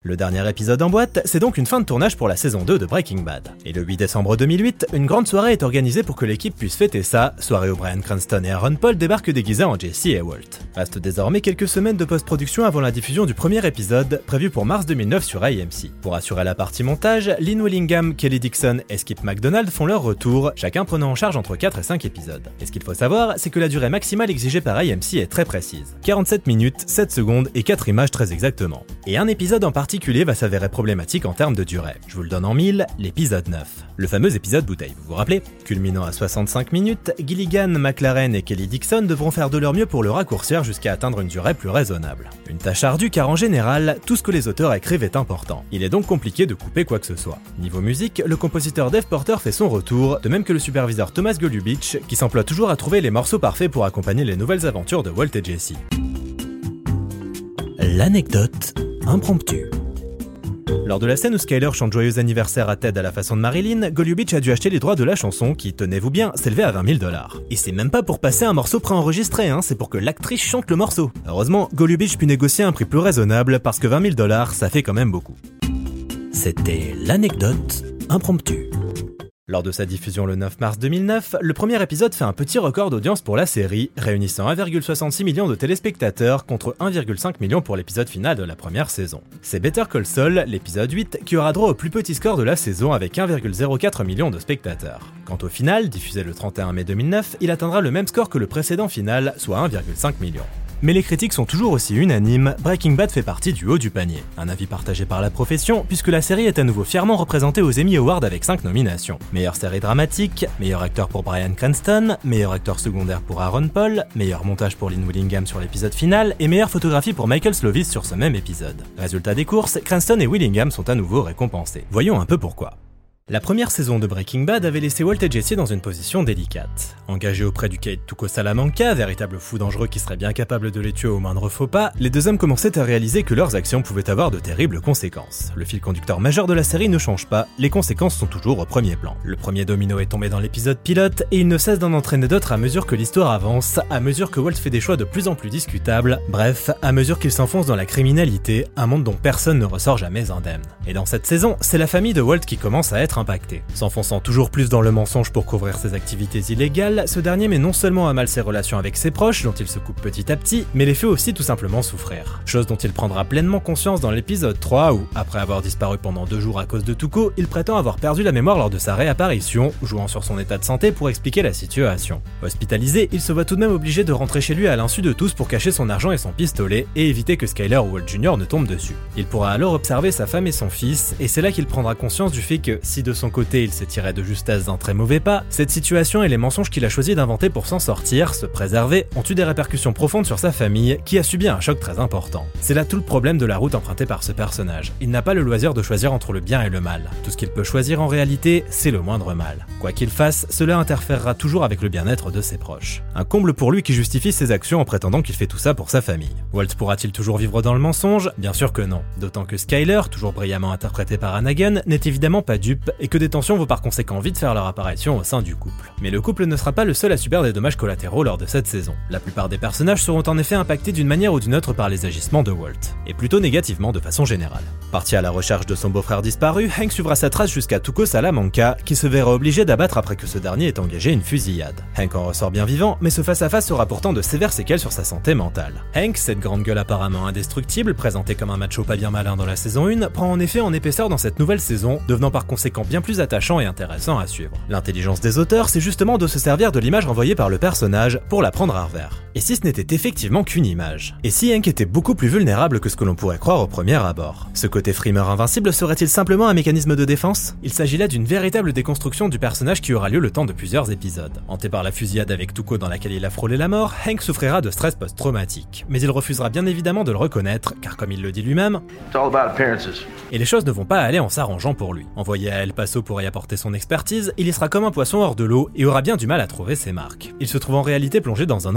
Le dernier épisode en boîte, c'est donc une fin de tournage pour la saison deux de Breaking Bad. Et le huit décembre deux mille huit, une grande soirée est organisée pour que l'équipe puisse fêter ça, soirée où Bryan Cranston et Aaron Paul débarquent déguisés en Jesse et Walt. Reste désormais quelques semaines de post-production avant la diffusion du premier épisode, prévu pour mars deux mille neuf sur A M C. Pour assurer la partie montage, Lynn Willingham, Kelly Dixon et Skip McDonald font leur retour, chacun prenant en charge entre quatre et cinq épisodes. Et ce qu'il faut savoir, c'est que la durée maximale exigée par A M C est très précise. quarante-sept minutes, sept secondes et quatre images très exactement. Et un épisode en particulier va s'avérer problématique en termes de durée. Je vous le donne en mille, l'épisode neuf. Le fameux épisode bouteille, vous vous rappelez? Culminant à soixante-cinq minutes, Gilligan, McLaren et Kelly Dixon devront faire de leur mieux pour le raccourcir jusqu'à atteindre une durée plus raisonnable. Une tâche ardue car en général, tout ce que les auteurs écrivent est important. Il est donc compliqué de couper quoi que ce soit. Niveau musique, le compositeur Dave Porter fait son retour, de même que le superviseur Thomas Golubic, qui s'emploie toujours à trouver les morceaux parfaits pour accompagner les nouvelles aventures de Walt et Jesse. L'anecdote impromptue. Lors de la scène où Skyler chante Joyeux anniversaire à Ted à la façon de Marilyn, Golubic a dû acheter les droits de la chanson qui, tenez-vous bien, s'élevait à vingt mille dollars. Et c'est même pas pour passer un morceau préenregistré, hein, c'est pour que l'actrice chante le morceau. Heureusement, Golubic put négocier un prix plus raisonnable parce que vingt mille dollars, ça fait quand même beaucoup. C'était l'anecdote impromptue. Lors de sa diffusion le neuf mars deux mille neuf, le premier épisode fait un petit record d'audience pour la série, réunissant un virgule soixante-six million de téléspectateurs contre un virgule cinq million pour l'épisode final de la première saison. C'est Better Call Saul, l'épisode huit, qui aura droit au plus petit score de la saison avec un virgule zéro quatre million de spectateurs. Quant au final, diffusé le trente et un mai deux mille neuf, il atteindra le même score que le précédent final, soit un virgule cinq million. Mais les critiques sont toujours aussi unanimes, Breaking Bad fait partie du haut du panier. Un avis partagé par la profession, puisque la série est à nouveau fièrement représentée aux Emmy Awards avec cinq nominations. Meilleure série dramatique, meilleur acteur pour Bryan Cranston, meilleur acteur secondaire pour Aaron Paul, meilleur montage pour Lynn Willingham sur l'épisode final, et meilleure photographie pour Michael Slovis sur ce même épisode. Résultat des courses, Cranston et Willingham sont à nouveau récompensés. Voyons un peu pourquoi. La première saison de Breaking Bad avait laissé Walt et Jesse dans une position délicate. Engagés auprès du caïd Tuco Salamanca, véritable fou dangereux qui serait bien capable de les tuer au moindre faux pas, les deux hommes commençaient à réaliser que leurs actions pouvaient avoir de terribles conséquences. Le fil conducteur majeur de la série ne change pas, les conséquences sont toujours au premier plan. Le premier domino est tombé dans l'épisode pilote, et il ne cesse d'en entraîner d'autres à mesure que l'histoire avance, à mesure que Walt fait des choix de plus en plus discutables, bref, à mesure qu'il s'enfonce dans la criminalité, un monde dont personne ne ressort jamais indemne. Et dans cette saison, c'est la famille de Walt qui commence à être impacté. S'enfonçant toujours plus dans le mensonge pour couvrir ses activités illégales, ce dernier met non seulement à mal ses relations avec ses proches, dont il se coupe petit à petit, mais les fait aussi tout simplement souffrir. Chose dont il prendra pleinement conscience dans l'épisode trois où, après avoir disparu pendant deux jours à cause de Tuco, il prétend avoir perdu la mémoire lors de sa réapparition, jouant sur son état de santé pour expliquer la situation. Hospitalisé, il se voit tout de même obligé de rentrer chez lui à l'insu de tous pour cacher son argent et son pistolet, et éviter que Skyler ou Walt junior ne tombent dessus. Il pourra alors observer sa femme et son fils, et c'est là qu'il prendra conscience du fait que, si de son côté il s'est tiré de justesse d'un très mauvais pas, cette situation et les mensonges qu'il a choisi d'inventer pour s'en sortir, se préserver, ont eu des répercussions profondes sur sa famille, qui a subi un choc très important. C'est là tout le problème de la route empruntée par ce personnage. Il n'a pas le loisir de choisir entre le bien et le mal. Tout ce qu'il peut choisir en réalité, c'est le moindre mal. Quoi qu'il fasse, cela interférera toujours avec le bien-être de ses proches. Un comble pour lui qui justifie ses actions en prétendant qu'il fait tout ça pour sa famille. Walt pourra-t-il toujours vivre dans le mensonge? Bien sûr que non. D'autant que Skyler, toujours brillamment interprété par Anna Gunn, n'est évidemment pas dupe et que des tensions vont par conséquent vite faire leur apparition au sein du couple. Mais le couple ne sera pas le seul à subir des dommages collatéraux lors de cette saison. La plupart des personnages seront en effet impactés d'une manière ou d'une autre par les agissements de Walt, et plutôt négativement de façon générale. Parti à la recherche de son beau-frère disparu, Hank suivra sa trace jusqu'à Tuco Salamanca, qui se verra obligé d'abattre après que ce dernier ait engagé une fusillade. Hank en ressort bien vivant, mais ce face-à-face aura pourtant de sévères séquelles sur sa santé mentale. Hank, cette grande gueule apparemment indestructible, présenté comme un macho pas bien malin dans la saison un, prend en effet en épaisseur dans cette nouvelle saison, devenant par conséquent bien plus attachant et intéressant à suivre. L'intelligence des auteurs, c'est justement de se servir de l'image renvoyée par le personnage pour la prendre à revers. Et si ce n'était effectivement qu'une image? Et si Hank était beaucoup plus vulnérable que ce que l'on pourrait croire au premier abord? Ce côté frimeur invincible serait-il simplement un mécanisme de défense? Il s'agit là d'une véritable déconstruction du personnage qui aura lieu le temps de plusieurs épisodes. Hanté par la fusillade avec Tuco dans laquelle il a frôlé la mort, Hank souffrira de stress post-traumatique. Mais il refusera bien évidemment de le reconnaître, car comme il le dit lui-même, It's all about appearances. Et les choses ne vont pas aller en s'arrangeant pour lui. Envoyé à El Paso pour y apporter son expertise, il y sera comme un poisson hors de l'eau et aura bien du mal à trouver ses marques. Il se trouve en réalité plongé dans un autre monde.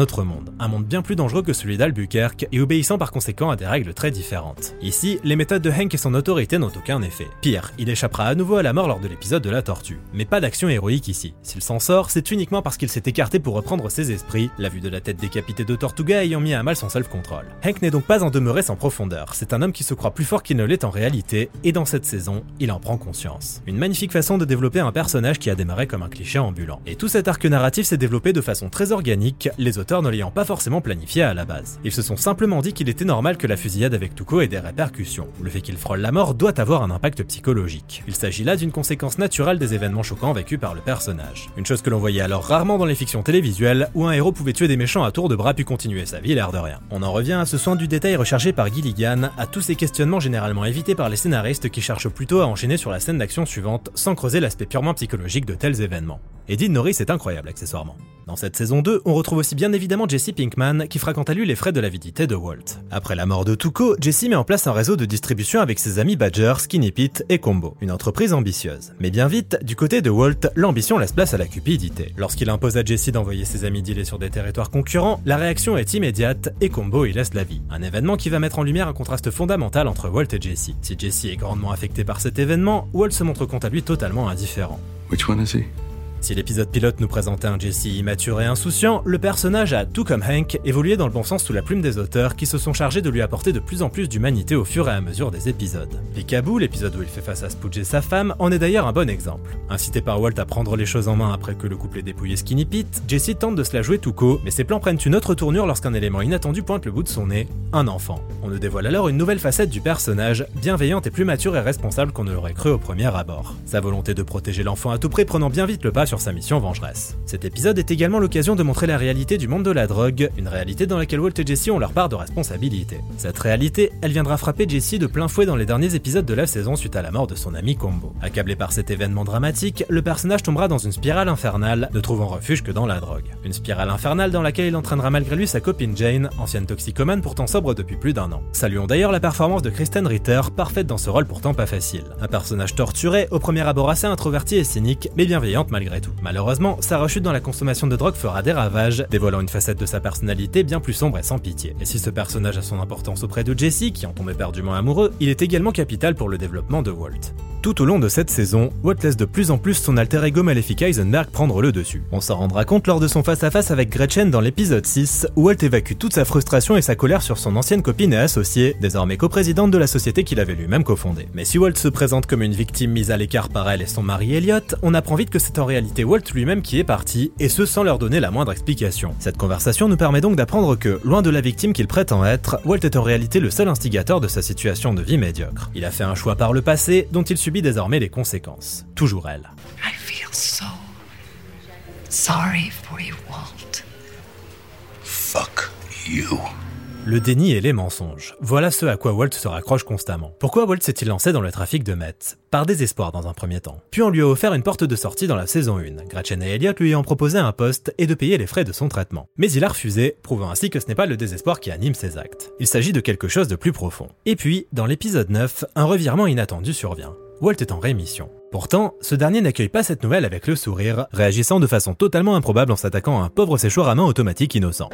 monde. Un monde bien plus dangereux que celui d'Albuquerque et obéissant par conséquent à des règles très différentes. Ici, les méthodes de Hank et son autorité n'ont aucun effet. Pire, il échappera à nouveau à la mort lors de l'épisode de la tortue. Mais pas d'action héroïque ici. S'il s'en sort, c'est uniquement parce qu'il s'est écarté pour reprendre ses esprits, la vue de la tête décapitée de Tortuga ayant mis à mal son self-control. Hank n'est donc pas en demeuré sans profondeur. C'est un homme qui se croit plus fort qu'il ne l'est en réalité, et dans cette saison, il en prend conscience. Une magnifique façon de développer un personnage qui a démarré comme un cliché ambulant. Et tout cet arc narratif s'est développé de façon très organique, les auteurs ne l'ayant pas forcément planifié à la base. Ils se sont simplement dit qu'il était normal que la fusillade avec Tuco ait des répercussions. Le fait qu'il frôle la mort doit avoir un impact psychologique. Il s'agit là d'une conséquence naturelle des événements choquants vécus par le personnage. Une chose que l'on voyait alors rarement dans les fictions télévisuelles, où un héros pouvait tuer des méchants à tour de bras puis continuer sa vie l'air de rien. On en revient à ce soin du détail recherché par Gilligan, à tous ces questionnements généralement évités par les scénaristes qui cherchent plutôt à enchaîner sur la scène d'action suivante sans creuser l'aspect purement psychologique de tels événements. Et Dean Norris est incroyable accessoirement. Dans cette saison deux, on retrouve aussi bien évidemment Jesse Pinkman, qui fera quant à lui les frais de l'avidité de Walt. Après la mort de Tuco, Jesse met en place un réseau de distribution avec ses amis Badger, Skinny Pete et Combo. Une entreprise ambitieuse. Mais bien vite, du côté de Walt, l'ambition laisse place à la cupidité. Lorsqu'il impose à Jesse d'envoyer ses amis dealer sur des territoires concurrents, la réaction est immédiate et Combo y laisse la vie. Un événement qui va mettre en lumière un contraste fondamental entre Walt et Jesse. Si Jesse est grandement affecté par cet événement, Walt se montre quant à lui totalement indifférent. Which one is he? Si l'épisode pilote nous présentait un Jesse immature et insouciant, le personnage a, tout comme Hank, évolué dans le bon sens sous la plume des auteurs qui se sont chargés de lui apporter de plus en plus d'humanité au fur et à mesure des épisodes. Peekaboo, l'épisode où il fait face à Spooge et sa femme, en est d'ailleurs un bon exemple. Incité par Walt à prendre les choses en main après que le couple ait dépouillé Skinny Pete, Jesse tente de se la jouer Tuco, mais ses plans prennent une autre tournure lorsqu'un élément inattendu pointe le bout de son nez, un enfant. On nous dévoile alors une nouvelle facette du personnage, bienveillante et plus mature et responsable qu'on ne l'aurait cru au premier abord. Sa volonté de protéger l'enfant à tout prix prenant bien vite le pas sur sa mission vengeresse. Cet épisode est également l'occasion de montrer la réalité du monde de la drogue, une réalité dans laquelle Walt et Jesse ont leur part de responsabilité. Cette réalité, elle viendra frapper Jesse de plein fouet dans les derniers épisodes de la saison suite à la mort de son ami Combo. Accablé par cet événement dramatique, le personnage tombera dans une spirale infernale, ne trouvant refuge que dans la drogue. Une spirale infernale dans laquelle il entraînera malgré lui sa copine Jane, ancienne toxicomane pourtant sobre depuis plus d'un an. Saluons d'ailleurs la performance de Kristen Ritter, parfaite dans ce rôle pourtant pas facile. Un personnage torturé, au premier abord assez introverti et cynique, mais bienveillante malgré tout. Malheureusement, sa rechute dans la consommation de drogue fera des ravages, dévoilant une facette de sa personnalité bien plus sombre et sans pitié. Et si ce personnage a son importance auprès de Jesse, qui en tombe éperdument amoureux, il est également capital pour le développement de Walt. Tout au long de cette saison, Walt laisse de plus en plus son alter ego maléfique Heisenberg prendre le dessus. On s'en rendra compte lors de son face-à-face avec Gretchen dans l'épisode six, où Walt évacue toute sa frustration et sa colère sur son ancienne copine et associée, désormais coprésidente de la société qu'il avait lui-même cofondée. Mais si Walt se présente comme une victime mise à l'écart par elle et son mari Elliot, on apprend vite que c'est en réalité Walt lui-même qui est parti, et ce sans leur donner la moindre explication. Cette conversation nous permet donc d'apprendre que, loin de la victime qu'il prétend être, Walt est en réalité le seul instigateur de sa situation de vie médiocre. Il a fait un choix par le passé, dont il subit désormais les conséquences. Toujours elle. I feel so sorry for you, Walt. Fuck you. Le déni et les mensonges. Voilà ce à quoi Walt se raccroche constamment. Pourquoi Walt s'est-il lancé dans le trafic de meth? Par désespoir dans un premier temps. Puis on lui a offert une porte de sortie dans la saison un. Gretchen et Elliot lui ont proposé un poste et de payer les frais de son traitement. Mais il a refusé, prouvant ainsi que ce n'est pas le désespoir qui anime ses actes. Il s'agit de quelque chose de plus profond. Et puis, dans l'épisode neuf, un revirement inattendu survient. Walt est en rémission. Pourtant, ce dernier n'accueille pas cette nouvelle avec le sourire, réagissant de façon totalement improbable en s'attaquant à un pauvre séchoir à main automatique innocent.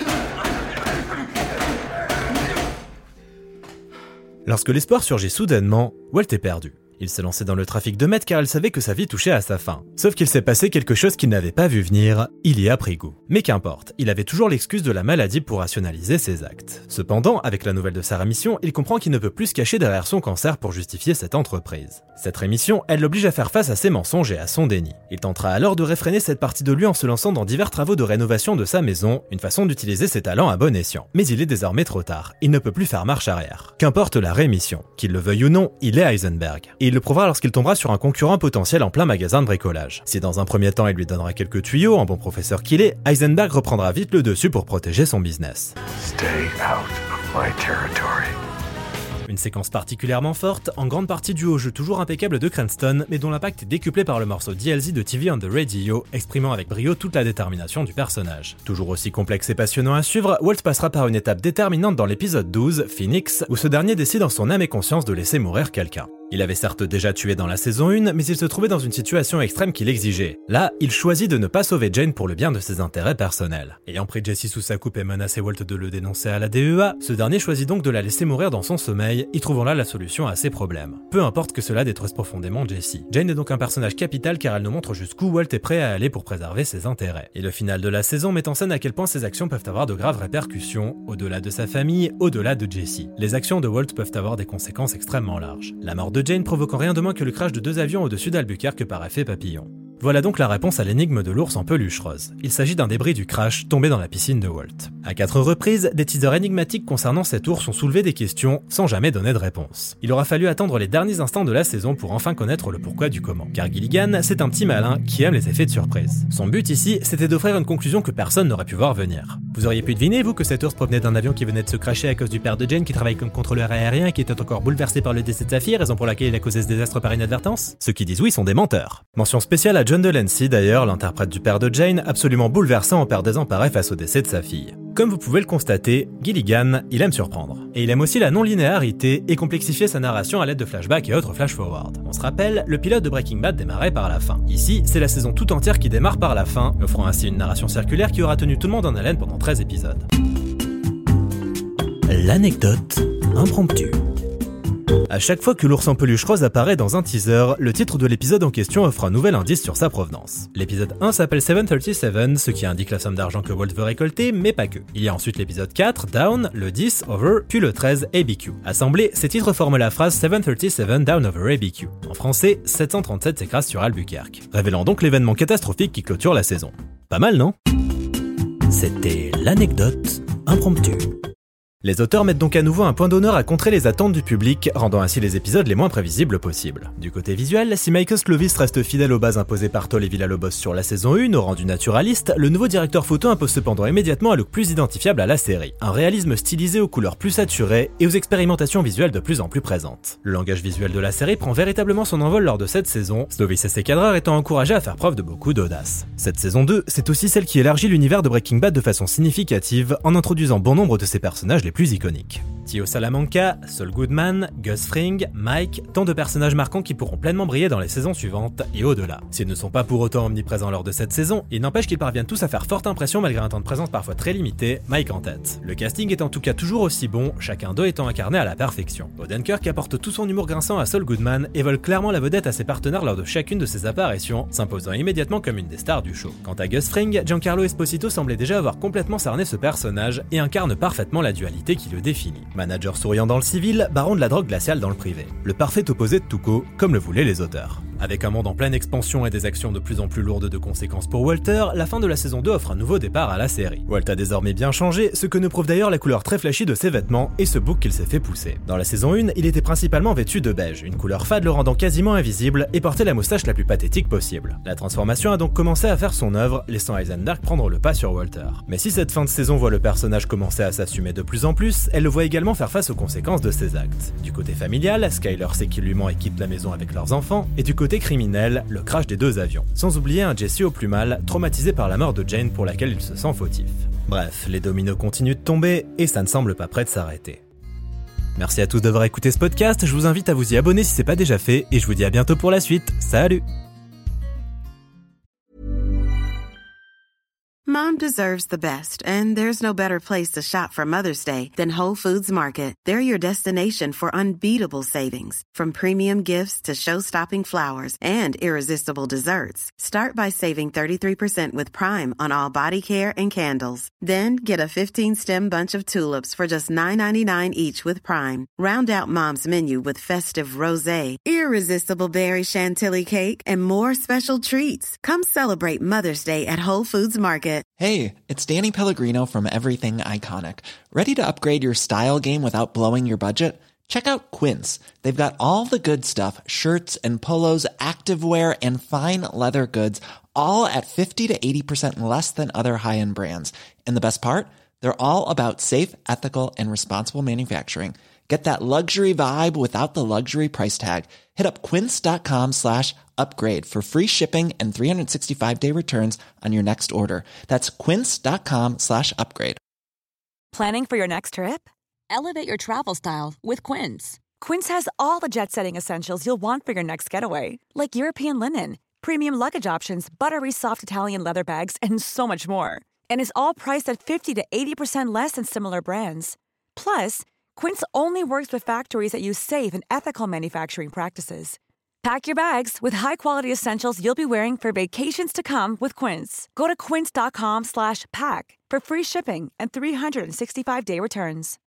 Lorsque l'espoir surgit soudainement, Walt est perdu. Il s'est lancé dans le trafic de meth car il savait que sa vie touchait à sa fin. Sauf qu'il s'est passé quelque chose qu'il n'avait pas vu venir, il y a pris goût. Mais qu'importe, il avait toujours l'excuse de la maladie pour rationaliser ses actes. Cependant, avec la nouvelle de sa rémission, il comprend qu'il ne peut plus se cacher derrière son cancer pour justifier cette entreprise. Cette rémission, elle l'oblige à faire face à ses mensonges et à son déni. Il tentera alors de réfréner cette partie de lui en se lançant dans divers travaux de rénovation de sa maison, une façon d'utiliser ses talents à bon escient. Mais il est désormais trop tard, il ne peut plus faire marche arrière. Qu'importe la rémission, qu'il le veuille ou non, il est Heisenberg. Et il le prouvera lorsqu'il tombera sur un concurrent potentiel en plein magasin de bricolage. Si dans un premier temps il lui donnera quelques tuyaux, en bon professeur qu'il est, Heisenberg reprendra vite le dessus pour protéger son business. Stay out of my territory. Une séquence particulièrement forte, en grande partie due au jeu toujours impeccable de Cranston, mais dont l'impact est décuplé par le morceau D L Z de T V on the Radio, exprimant avec brio toute la détermination du personnage. Toujours aussi complexe et passionnant à suivre, Walt passera par une étape déterminante dans l'épisode douze, Phoenix, où ce dernier décide en son âme et conscience de laisser mourir quelqu'un. Il avait certes déjà tué dans la saison un, mais il se trouvait dans une situation extrême qui l'exigeait. Là, il choisit de ne pas sauver Jane pour le bien de ses intérêts personnels. Ayant pris Jesse sous sa coupe et menacé Walt de le dénoncer à la D E A, ce dernier choisit donc de la laisser mourir dans son sommeil, y trouvant là la solution à ses problèmes. Peu importe que cela détruise profondément Jesse. Jane est donc un personnage capital car elle nous montre jusqu'où Walt est prêt à aller pour préserver ses intérêts. Et le final de la saison met en scène à quel point ses actions peuvent avoir de graves répercussions, au-delà de sa famille, au-delà de Jesse. Les actions de Walt peuvent avoir des conséquences extrêmement larges. La mort de Jane provoquant rien de moins que le crash de deux avions au-dessus d'Albuquerque par effet papillon. Voilà donc la réponse à l'énigme de l'ours en peluche rose. Il s'agit d'un débris du crash tombé dans la piscine de Walt. À quatre reprises, des teasers énigmatiques concernant cet ours ont soulevé des questions sans jamais donner de réponse. Il aura fallu attendre les derniers instants de la saison pour enfin connaître le pourquoi du comment. Car Gilligan, c'est un petit malin qui aime les effets de surprise. Son but ici, c'était d'offrir une conclusion que personne n'aurait pu voir venir. Vous auriez pu deviner, vous, que cet ours provenait d'un avion qui venait de se crasher à cause du père de Jane qui travaille comme contrôleur aérien et qui était encore bouleversé par le décès de sa fille, raison pour laquelle il a causé ce désastre par inadvertance? Ceux qui disent oui sont des menteurs. Mention spéciale à John Delancey d'ailleurs, l'interprète du père de Jane, absolument bouleversé en père désemparé face au décès de sa fille. Comme vous pouvez le constater, Gilligan, il aime surprendre. Et il aime aussi la non-linéarité et complexifier sa narration à l'aide de flashbacks et autres flash-forward. On se rappelle, le pilote de Breaking Bad démarrait par la fin. Ici, c'est la saison tout entière qui démarre par la fin, offrant ainsi une narration circulaire qui aura tenu tout le monde en haleine pendant treize épisodes. L'anecdote impromptue. À chaque fois que l'ours en peluche rose apparaît dans un teaser, le titre de l'épisode en question offre un nouvel indice sur sa provenance. L'épisode un s'appelle sept cent trente-sept, ce qui indique la somme d'argent que Walt veut récolter, mais pas que. Il y a ensuite l'épisode quatre, Down, le dix, Over, puis le treize, A B Q. Assemblés, ces titres forment la phrase sept cent trente-sept Down Over A B Q. En français, sept cent trente-sept s'écrase sur Albuquerque, révélant donc l'événement catastrophique qui clôture la saison. Pas mal, non? C'était l'anecdote impromptue. Les auteurs mettent donc à nouveau un point d'honneur à contrer les attentes du public, rendant ainsi les épisodes les moins prévisibles possibles. Du côté visuel, si Michael Clovis reste fidèle aux bases imposées par Toll et Villalobos sur la saison un, au rendu naturaliste, le nouveau directeur photo impose cependant immédiatement un look plus identifiable à la série. Un réalisme stylisé aux couleurs plus saturées et aux expérimentations visuelles de plus en plus présentes. Le langage visuel de la série prend véritablement son envol lors de cette saison, Clovis et ses cadreurs étant encouragés à faire preuve de beaucoup d'audace. Cette saison deux, c'est aussi celle qui élargit l'univers de Breaking Bad de façon significative en introduisant bon nombre de ses personnages les plus iconiques. Tio Salamanca, Saul Goodman, Gus Fring, Mike, tant de personnages marquants qui pourront pleinement briller dans les saisons suivantes et au-delà. S'ils ne sont pas pour autant omniprésents lors de cette saison, il n'empêche qu'ils parviennent tous à faire forte impression malgré un temps de présence parfois très limité, Mike en tête. Le casting est en tout cas toujours aussi bon, chacun d'eux étant incarné à la perfection. Odenkirk apporte tout son humour grinçant à Saul Goodman et vole clairement la vedette à ses partenaires lors de chacune de ses apparitions, s'imposant immédiatement comme une des stars du show. Quant à Gus Fring, Giancarlo Esposito semblait déjà avoir complètement cerné ce personnage et incarne parfaitement la dualité qui le définit. Manager souriant dans le civil, baron de la drogue glaciale dans le privé. Le parfait opposé de Tuco, comme le voulaient les auteurs. Avec un monde en pleine expansion et des actions de plus en plus lourdes de conséquences pour Walter, la fin de la saison deux offre un nouveau départ à la série. Walt a désormais bien changé, ce que ne prouve d'ailleurs la couleur très flashy de ses vêtements et ce bouc qu'il s'est fait pousser. Dans la saison un, il était principalement vêtu de beige, une couleur fade le rendant quasiment invisible et portait la moustache la plus pathétique possible. La transformation a donc commencé à faire son œuvre, laissant Heisenberg prendre le pas sur Walter. Mais si cette fin de saison voit le personnage commencer à s'assumer de plus en plus, elle le voit également faire face aux conséquences de ses actes. Du côté familial, Skyler sait qu'il lui ment et quitte la maison avec leurs enfants, et du côté criminel, le crash des deux avions. Sans oublier un Jesse au plus mal, traumatisé par la mort de Jane pour laquelle il se sent fautif. Bref, les dominos continuent de tomber, et ça ne semble pas prêt de s'arrêter. Merci à tous d'avoir écouté ce podcast, je vous invite à vous y abonner si c'est pas déjà fait, et je vous dis à bientôt pour la suite. Salut! Mom deserves the best, and there's no better place to shop for Mother's Day than Whole Foods Market. They're your destination for unbeatable savings, from premium gifts to show-stopping flowers and irresistible desserts. Start by saving thirty-three percent with Prime on all body care and candles. Then get a fifteen-stem bunch of tulips for just nine ninety-nine each with Prime. Round out Mom's menu with festive rosé, irresistible berry chantilly cake, and more special treats. Come celebrate Mother's Day at Whole Foods Market. Hey, it's Danny Pellegrino from Everything Iconic. Ready to upgrade your style game without blowing your budget? Check out Quince. They've got all the good stuff, shirts and polos, activewear, and fine leather goods, all at fifty to eighty percent less than other high-end brands. And the best part? They're all about safe, ethical, and responsible manufacturing. Get that luxury vibe without the luxury price tag. Hit up quince.com slash upgrade for free shipping and three sixty-five day returns on your next order. That's quince.com slash upgrade. Planning for your next trip? Elevate your travel style with Quince. Quince has all the jet-setting essentials you'll want for your next getaway, like European linen, premium luggage options, buttery soft Italian leather bags, and so much more. And is all priced at fifty to eighty percent less than similar brands. Plus, Quince only works with factories that use safe and ethical manufacturing practices. Pack your bags with high-quality essentials you'll be wearing for vacations to come with Quince. Go to quince.com slash pack for free shipping and three sixty-five day returns.